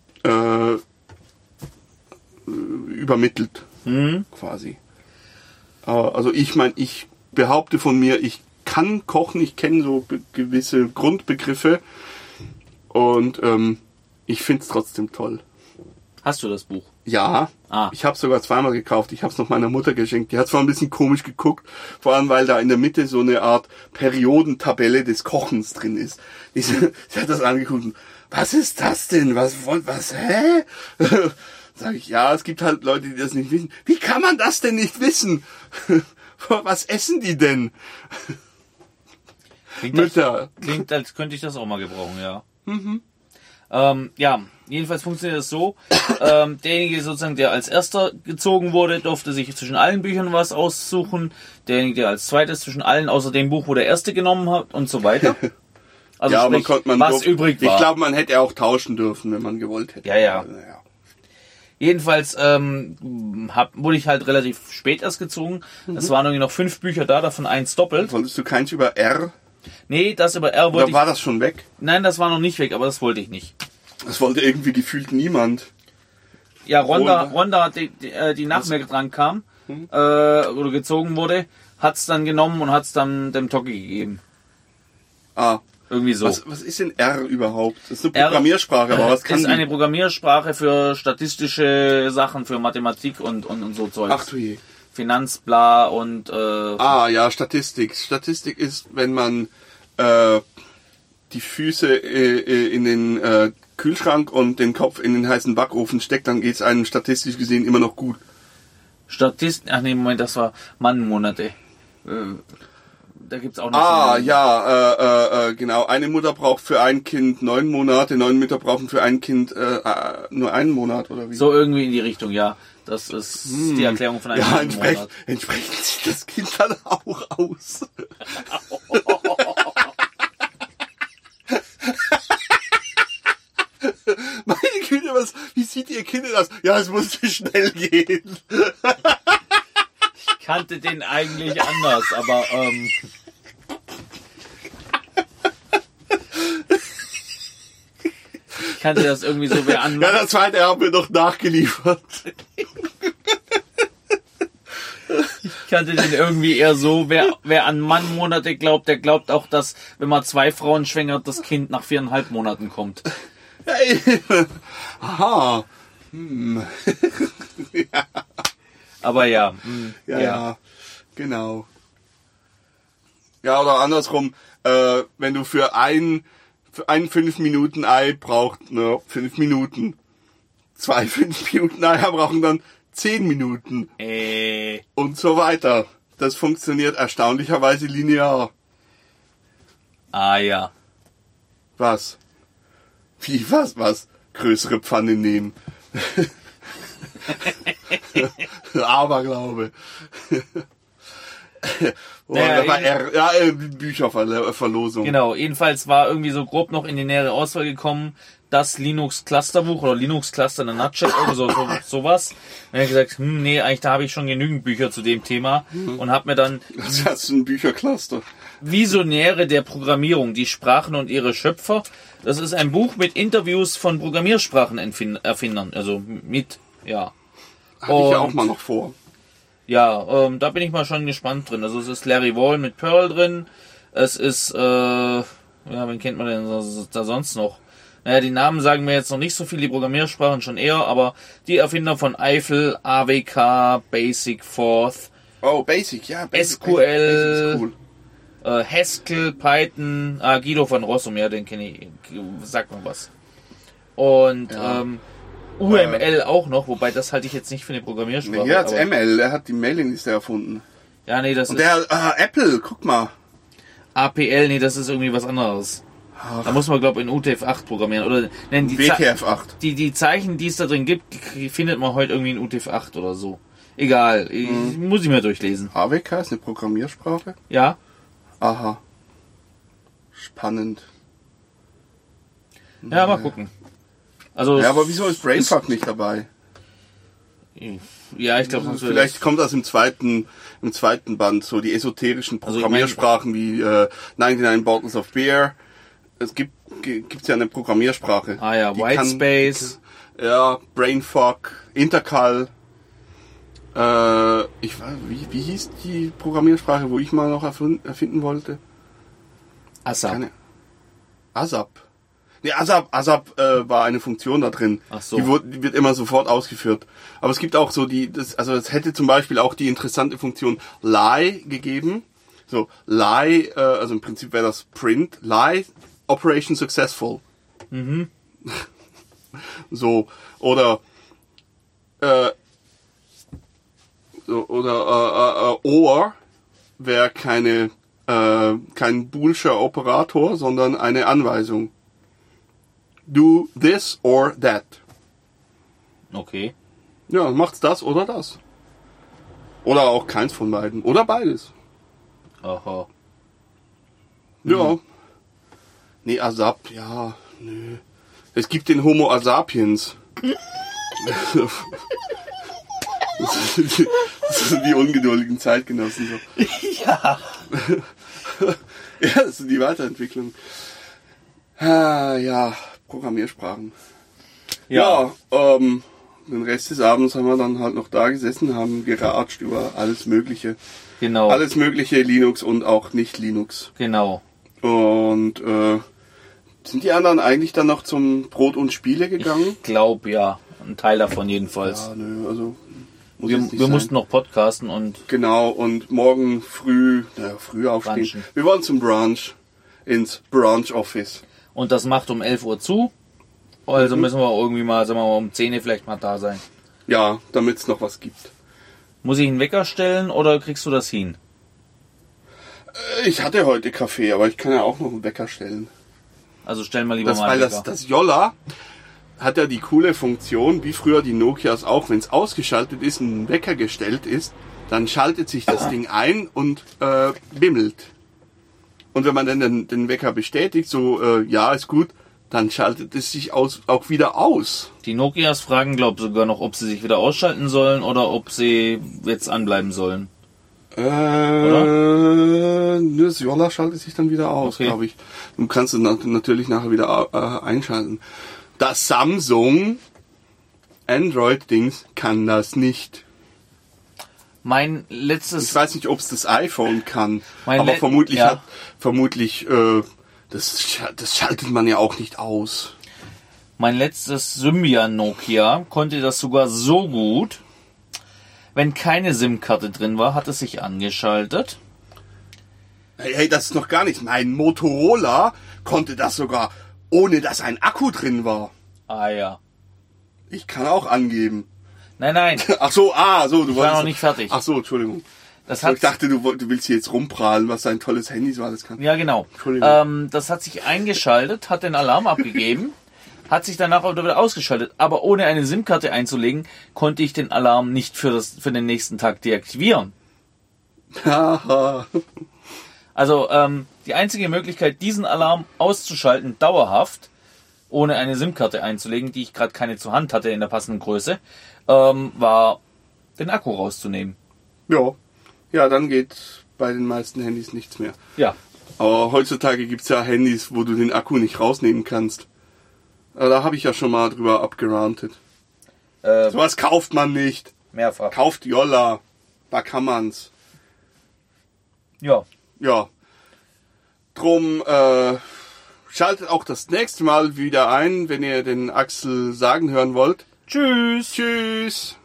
übermittelt, quasi. Also ich behaupte von mir, ich kann kochen, ich kenne so gewisse Grundbegriffe und ich finde es trotzdem toll. Hast du das Buch? Ja, ich habe es sogar zweimal gekauft. Ich habe es noch meiner Mutter geschenkt. Die hat zwar ein bisschen komisch geguckt, vor allem weil da in der Mitte so eine Art Periodentabelle des Kochens drin ist. Sie hat das angeguckt und, was ist das denn? Was, hä? Sag ich, ja, es gibt halt Leute, die das nicht wissen. Wie kann man das denn nicht wissen? Was essen die denn? Klingt, als könnte ich das auch mal gebrauchen, ja. Ja, jedenfalls funktioniert das so. Derjenige sozusagen, der als erster gezogen wurde, durfte sich zwischen allen Büchern was aussuchen. Derjenige, der als zweites zwischen allen, außer dem Buch, wo der erste genommen hat und so weiter. Also ja, sprich, was übrig war. Ich glaube, man hätte auch tauschen dürfen, wenn man gewollt hätte. Ja. Jedenfalls wurde ich halt relativ spät erst gezogen. Es waren irgendwie noch 5 Bücher da, davon 1 doppelt. Wolltest du keins über R? Nee, das über R wollte ich... Oder war das schon weg? Nein, das war noch nicht weg, aber das wollte ich nicht. Das wollte irgendwie gefühlt niemand. Ja, Ronda die nach mir dran kam, oder gezogen wurde, hat's dann genommen und hat's dann dem Tocki gegeben. Irgendwie so. Was ist denn R überhaupt? Das ist eine Programmiersprache, aber was kann ist eine Programmiersprache für statistische Sachen, für Mathematik und so Zeug. Ach du je. Finanzbla und... ja, Statistik. Statistik ist, wenn man die Füße in den Kühlschrank und den Kopf in den heißen Backofen steckt, dann geht's einem statistisch gesehen immer noch gut. Moment, das war Mannmonate. Da gibt's auch noch... Genau. Eine Mutter braucht für ein Kind 9 Monate, 9 Mütter brauchen für ein Kind nur einen Monat, oder wie? So irgendwie in die Richtung, ja. Das ist die Erklärung von einem Monat. Entsprechend sieht das Kind dann auch aus. Meine Güte, wie sieht Ihr Kind aus? Ja, es musste schnell gehen. Ich kannte den eigentlich anders, aber ich kannte das irgendwie so, wer an... Ja, das zweite haben wir noch nachgeliefert. Ich kannte den irgendwie eher so, wer an Mannmonate glaubt, der glaubt auch, dass, wenn man 2 Frauen schwängert, das Kind nach 4,5 Monaten kommt. Aha. Ja. Aber ja. Ja, genau. Ja, oder andersrum, wenn du für ein 5-Minuten-Ei braucht 5 Minuten. 2 5-Minuten-Eier brauchen dann 10 Minuten. Und so weiter. Das funktioniert erstaunlicherweise linear. Ah ja. Was? Wie, was? Größere Pfanne nehmen. Aberglaube. Bücherverlosung. Genau, jedenfalls war irgendwie so grob noch in die nähere Auswahl gekommen, das Linux-Cluster-Buch oder Linux-Cluster in der Nutshell oder sowas. Und ich habe gesagt, nee, eigentlich da habe ich schon genügend Bücher zu dem Thema und habe mir dann das ist ein Büchercluster. Visionäre der Programmierung, die Sprachen und ihre Schöpfer. Das ist ein Buch mit Interviews von Programmiersprachenerfindern, also mit, ja. Hatte ich ja auch mal noch vor. Ja, da bin ich mal schon gespannt drin. Also es ist Larry Wall mit Perl drin. Es ist, wen kennt man denn da sonst noch? Naja, die Namen sagen mir jetzt noch nicht so viel, die Programmiersprachen schon eher, aber die Erfinder von Eiffel, AWK, Basic, Forth. Oh, Basic, ja. SQL, Basic ist cool. Haskell, Python, Guido van Rossum, ja, den kenne ich, sagt mal was. Und, ja. UML auch noch, wobei das halte ich jetzt nicht für eine Programmiersprache. Nee, hier hat's ML, der hat die Mailingliste erfunden. Ja, nee, das und ist... Und der, Apple, guck mal. APL, nee, das ist irgendwie was anderes. Ach. Da muss man, glaube ich, in UTF-8 programmieren. Oder nein, die WTF-8. Die Zeichen, die es da drin gibt, findet man heute irgendwie in UTF-8 oder so. Egal, muss ich mir durchlesen. AWK ist eine Programmiersprache? Ja. Aha. Spannend. Ja, mal gucken. Also, ja, aber wieso ist Brainfuck nicht dabei? Ja, ich glaube, vielleicht kommt das im zweiten Band, so die esoterischen Programmiersprachen wie 99 Bottles of Beer. Es gibt's ja eine Programmiersprache. Ah ja, Whitespace. Ja, Brainfuck, Intercal. Wie hieß die Programmiersprache, wo ich mal noch erfinden wollte? ASAP. ASAP. Nee, ASAP war eine Funktion da drin. Ach so. Die wird immer sofort ausgeführt. Aber es gibt auch so es hätte zum Beispiel auch die interessante Funktion lie gegeben. So, lie, also im Prinzip wäre das print, lie, operation successful. Mhm. So, oder or wäre kein boolscher Operator, sondern eine Anweisung. Do this or that. Okay. Ja, macht's das oder das. Oder auch keins von beiden. Oder beides. Aha. Ja. Nee, ASAP, ja, nö. Es gibt den Homo sapiens. Das sind die ungeduldigen Zeitgenossen. So. Ja. Ja, das sind die Weiterentwicklung. Ja, Programmiersprachen. Ja, den Rest des Abends haben wir dann halt noch da gesessen, haben geratscht über alles Mögliche. Genau. Alles Mögliche, Linux und auch nicht Linux. Genau. Und sind die anderen eigentlich dann noch zum Brot und Spiele gegangen? Ich glaube ja, ein Teil davon jedenfalls. Ja, nö, also wir mussten noch podcasten und... Genau, und morgen früh aufstehen. Brunchen. Wir wollen zum Brunch, ins Brunch Office. Und das macht um 11 Uhr zu. Also müssen wir irgendwie mal, sagen wir mal, um 10 Uhr vielleicht mal da sein. Ja, damit es noch was gibt. Muss ich einen Wecker stellen oder kriegst du das hin? Ich hatte heute Kaffee, aber ich kann ja auch noch einen Wecker stellen. Also stellen wir lieber mal einen einen Wecker. Das Jolla hat ja die coole Funktion, wie früher die Nokias auch, wenn es ausgeschaltet ist und ein Wecker gestellt ist, dann schaltet sich das Ding ein und bimmelt. Und wenn man dann den Wecker bestätigt, so ja, ist gut, dann schaltet es sich auch wieder aus. Die Nokias fragen, glaube ich, sogar noch, ob sie sich wieder ausschalten sollen oder ob sie jetzt anbleiben sollen. Das Jolla schaltet sich dann wieder aus, okay, glaube ich. Du kannst es natürlich nachher wieder einschalten. Das Samsung Android-Dings kann das nicht. Mein letztes... Ich weiß nicht, ob es das iPhone kann, aber vermutlich das schaltet man ja auch nicht aus. Mein letztes Symbian Nokia konnte das sogar so gut. Wenn keine SIM-Karte drin war, hat es sich angeschaltet. Hey, das ist noch gar nicht. Mein Motorola konnte das sogar, ohne dass ein Akku drin war. Ah ja. Ich kann auch angeben. Nein. Ach so, so, du Ich war noch nicht fertig. Ach so, Entschuldigung. Das hat, Ich dachte, du willst hier jetzt rumprahlen, was ein tolles Handy so alles kann. ja, genau. Entschuldigung. Das hat sich eingeschaltet, hat den Alarm abgegeben, hat sich danach auch wieder ausgeschaltet. Aber ohne eine SIM-Karte einzulegen, konnte ich den Alarm nicht für den nächsten Tag deaktivieren. Haha. Also die einzige Möglichkeit, diesen Alarm auszuschalten, dauerhaft, ohne eine SIM-Karte einzulegen, die ich gerade keine zur Hand hatte in der passenden Größe, war den Akku rauszunehmen. Ja, dann geht bei den meisten Handys nichts mehr. Ja. Aber heutzutage gibt's ja Handys, wo du den Akku nicht rausnehmen kannst. Da habe ich ja schon mal drüber abgerantet. Sowas kauft man nicht. Mehrfach. Kauft Jolla. Da kann man's. Ja. Ja. Drum schaltet auch das nächste Mal wieder ein, wenn ihr den Axel sagen hören wollt. Tschüss. Tschüss.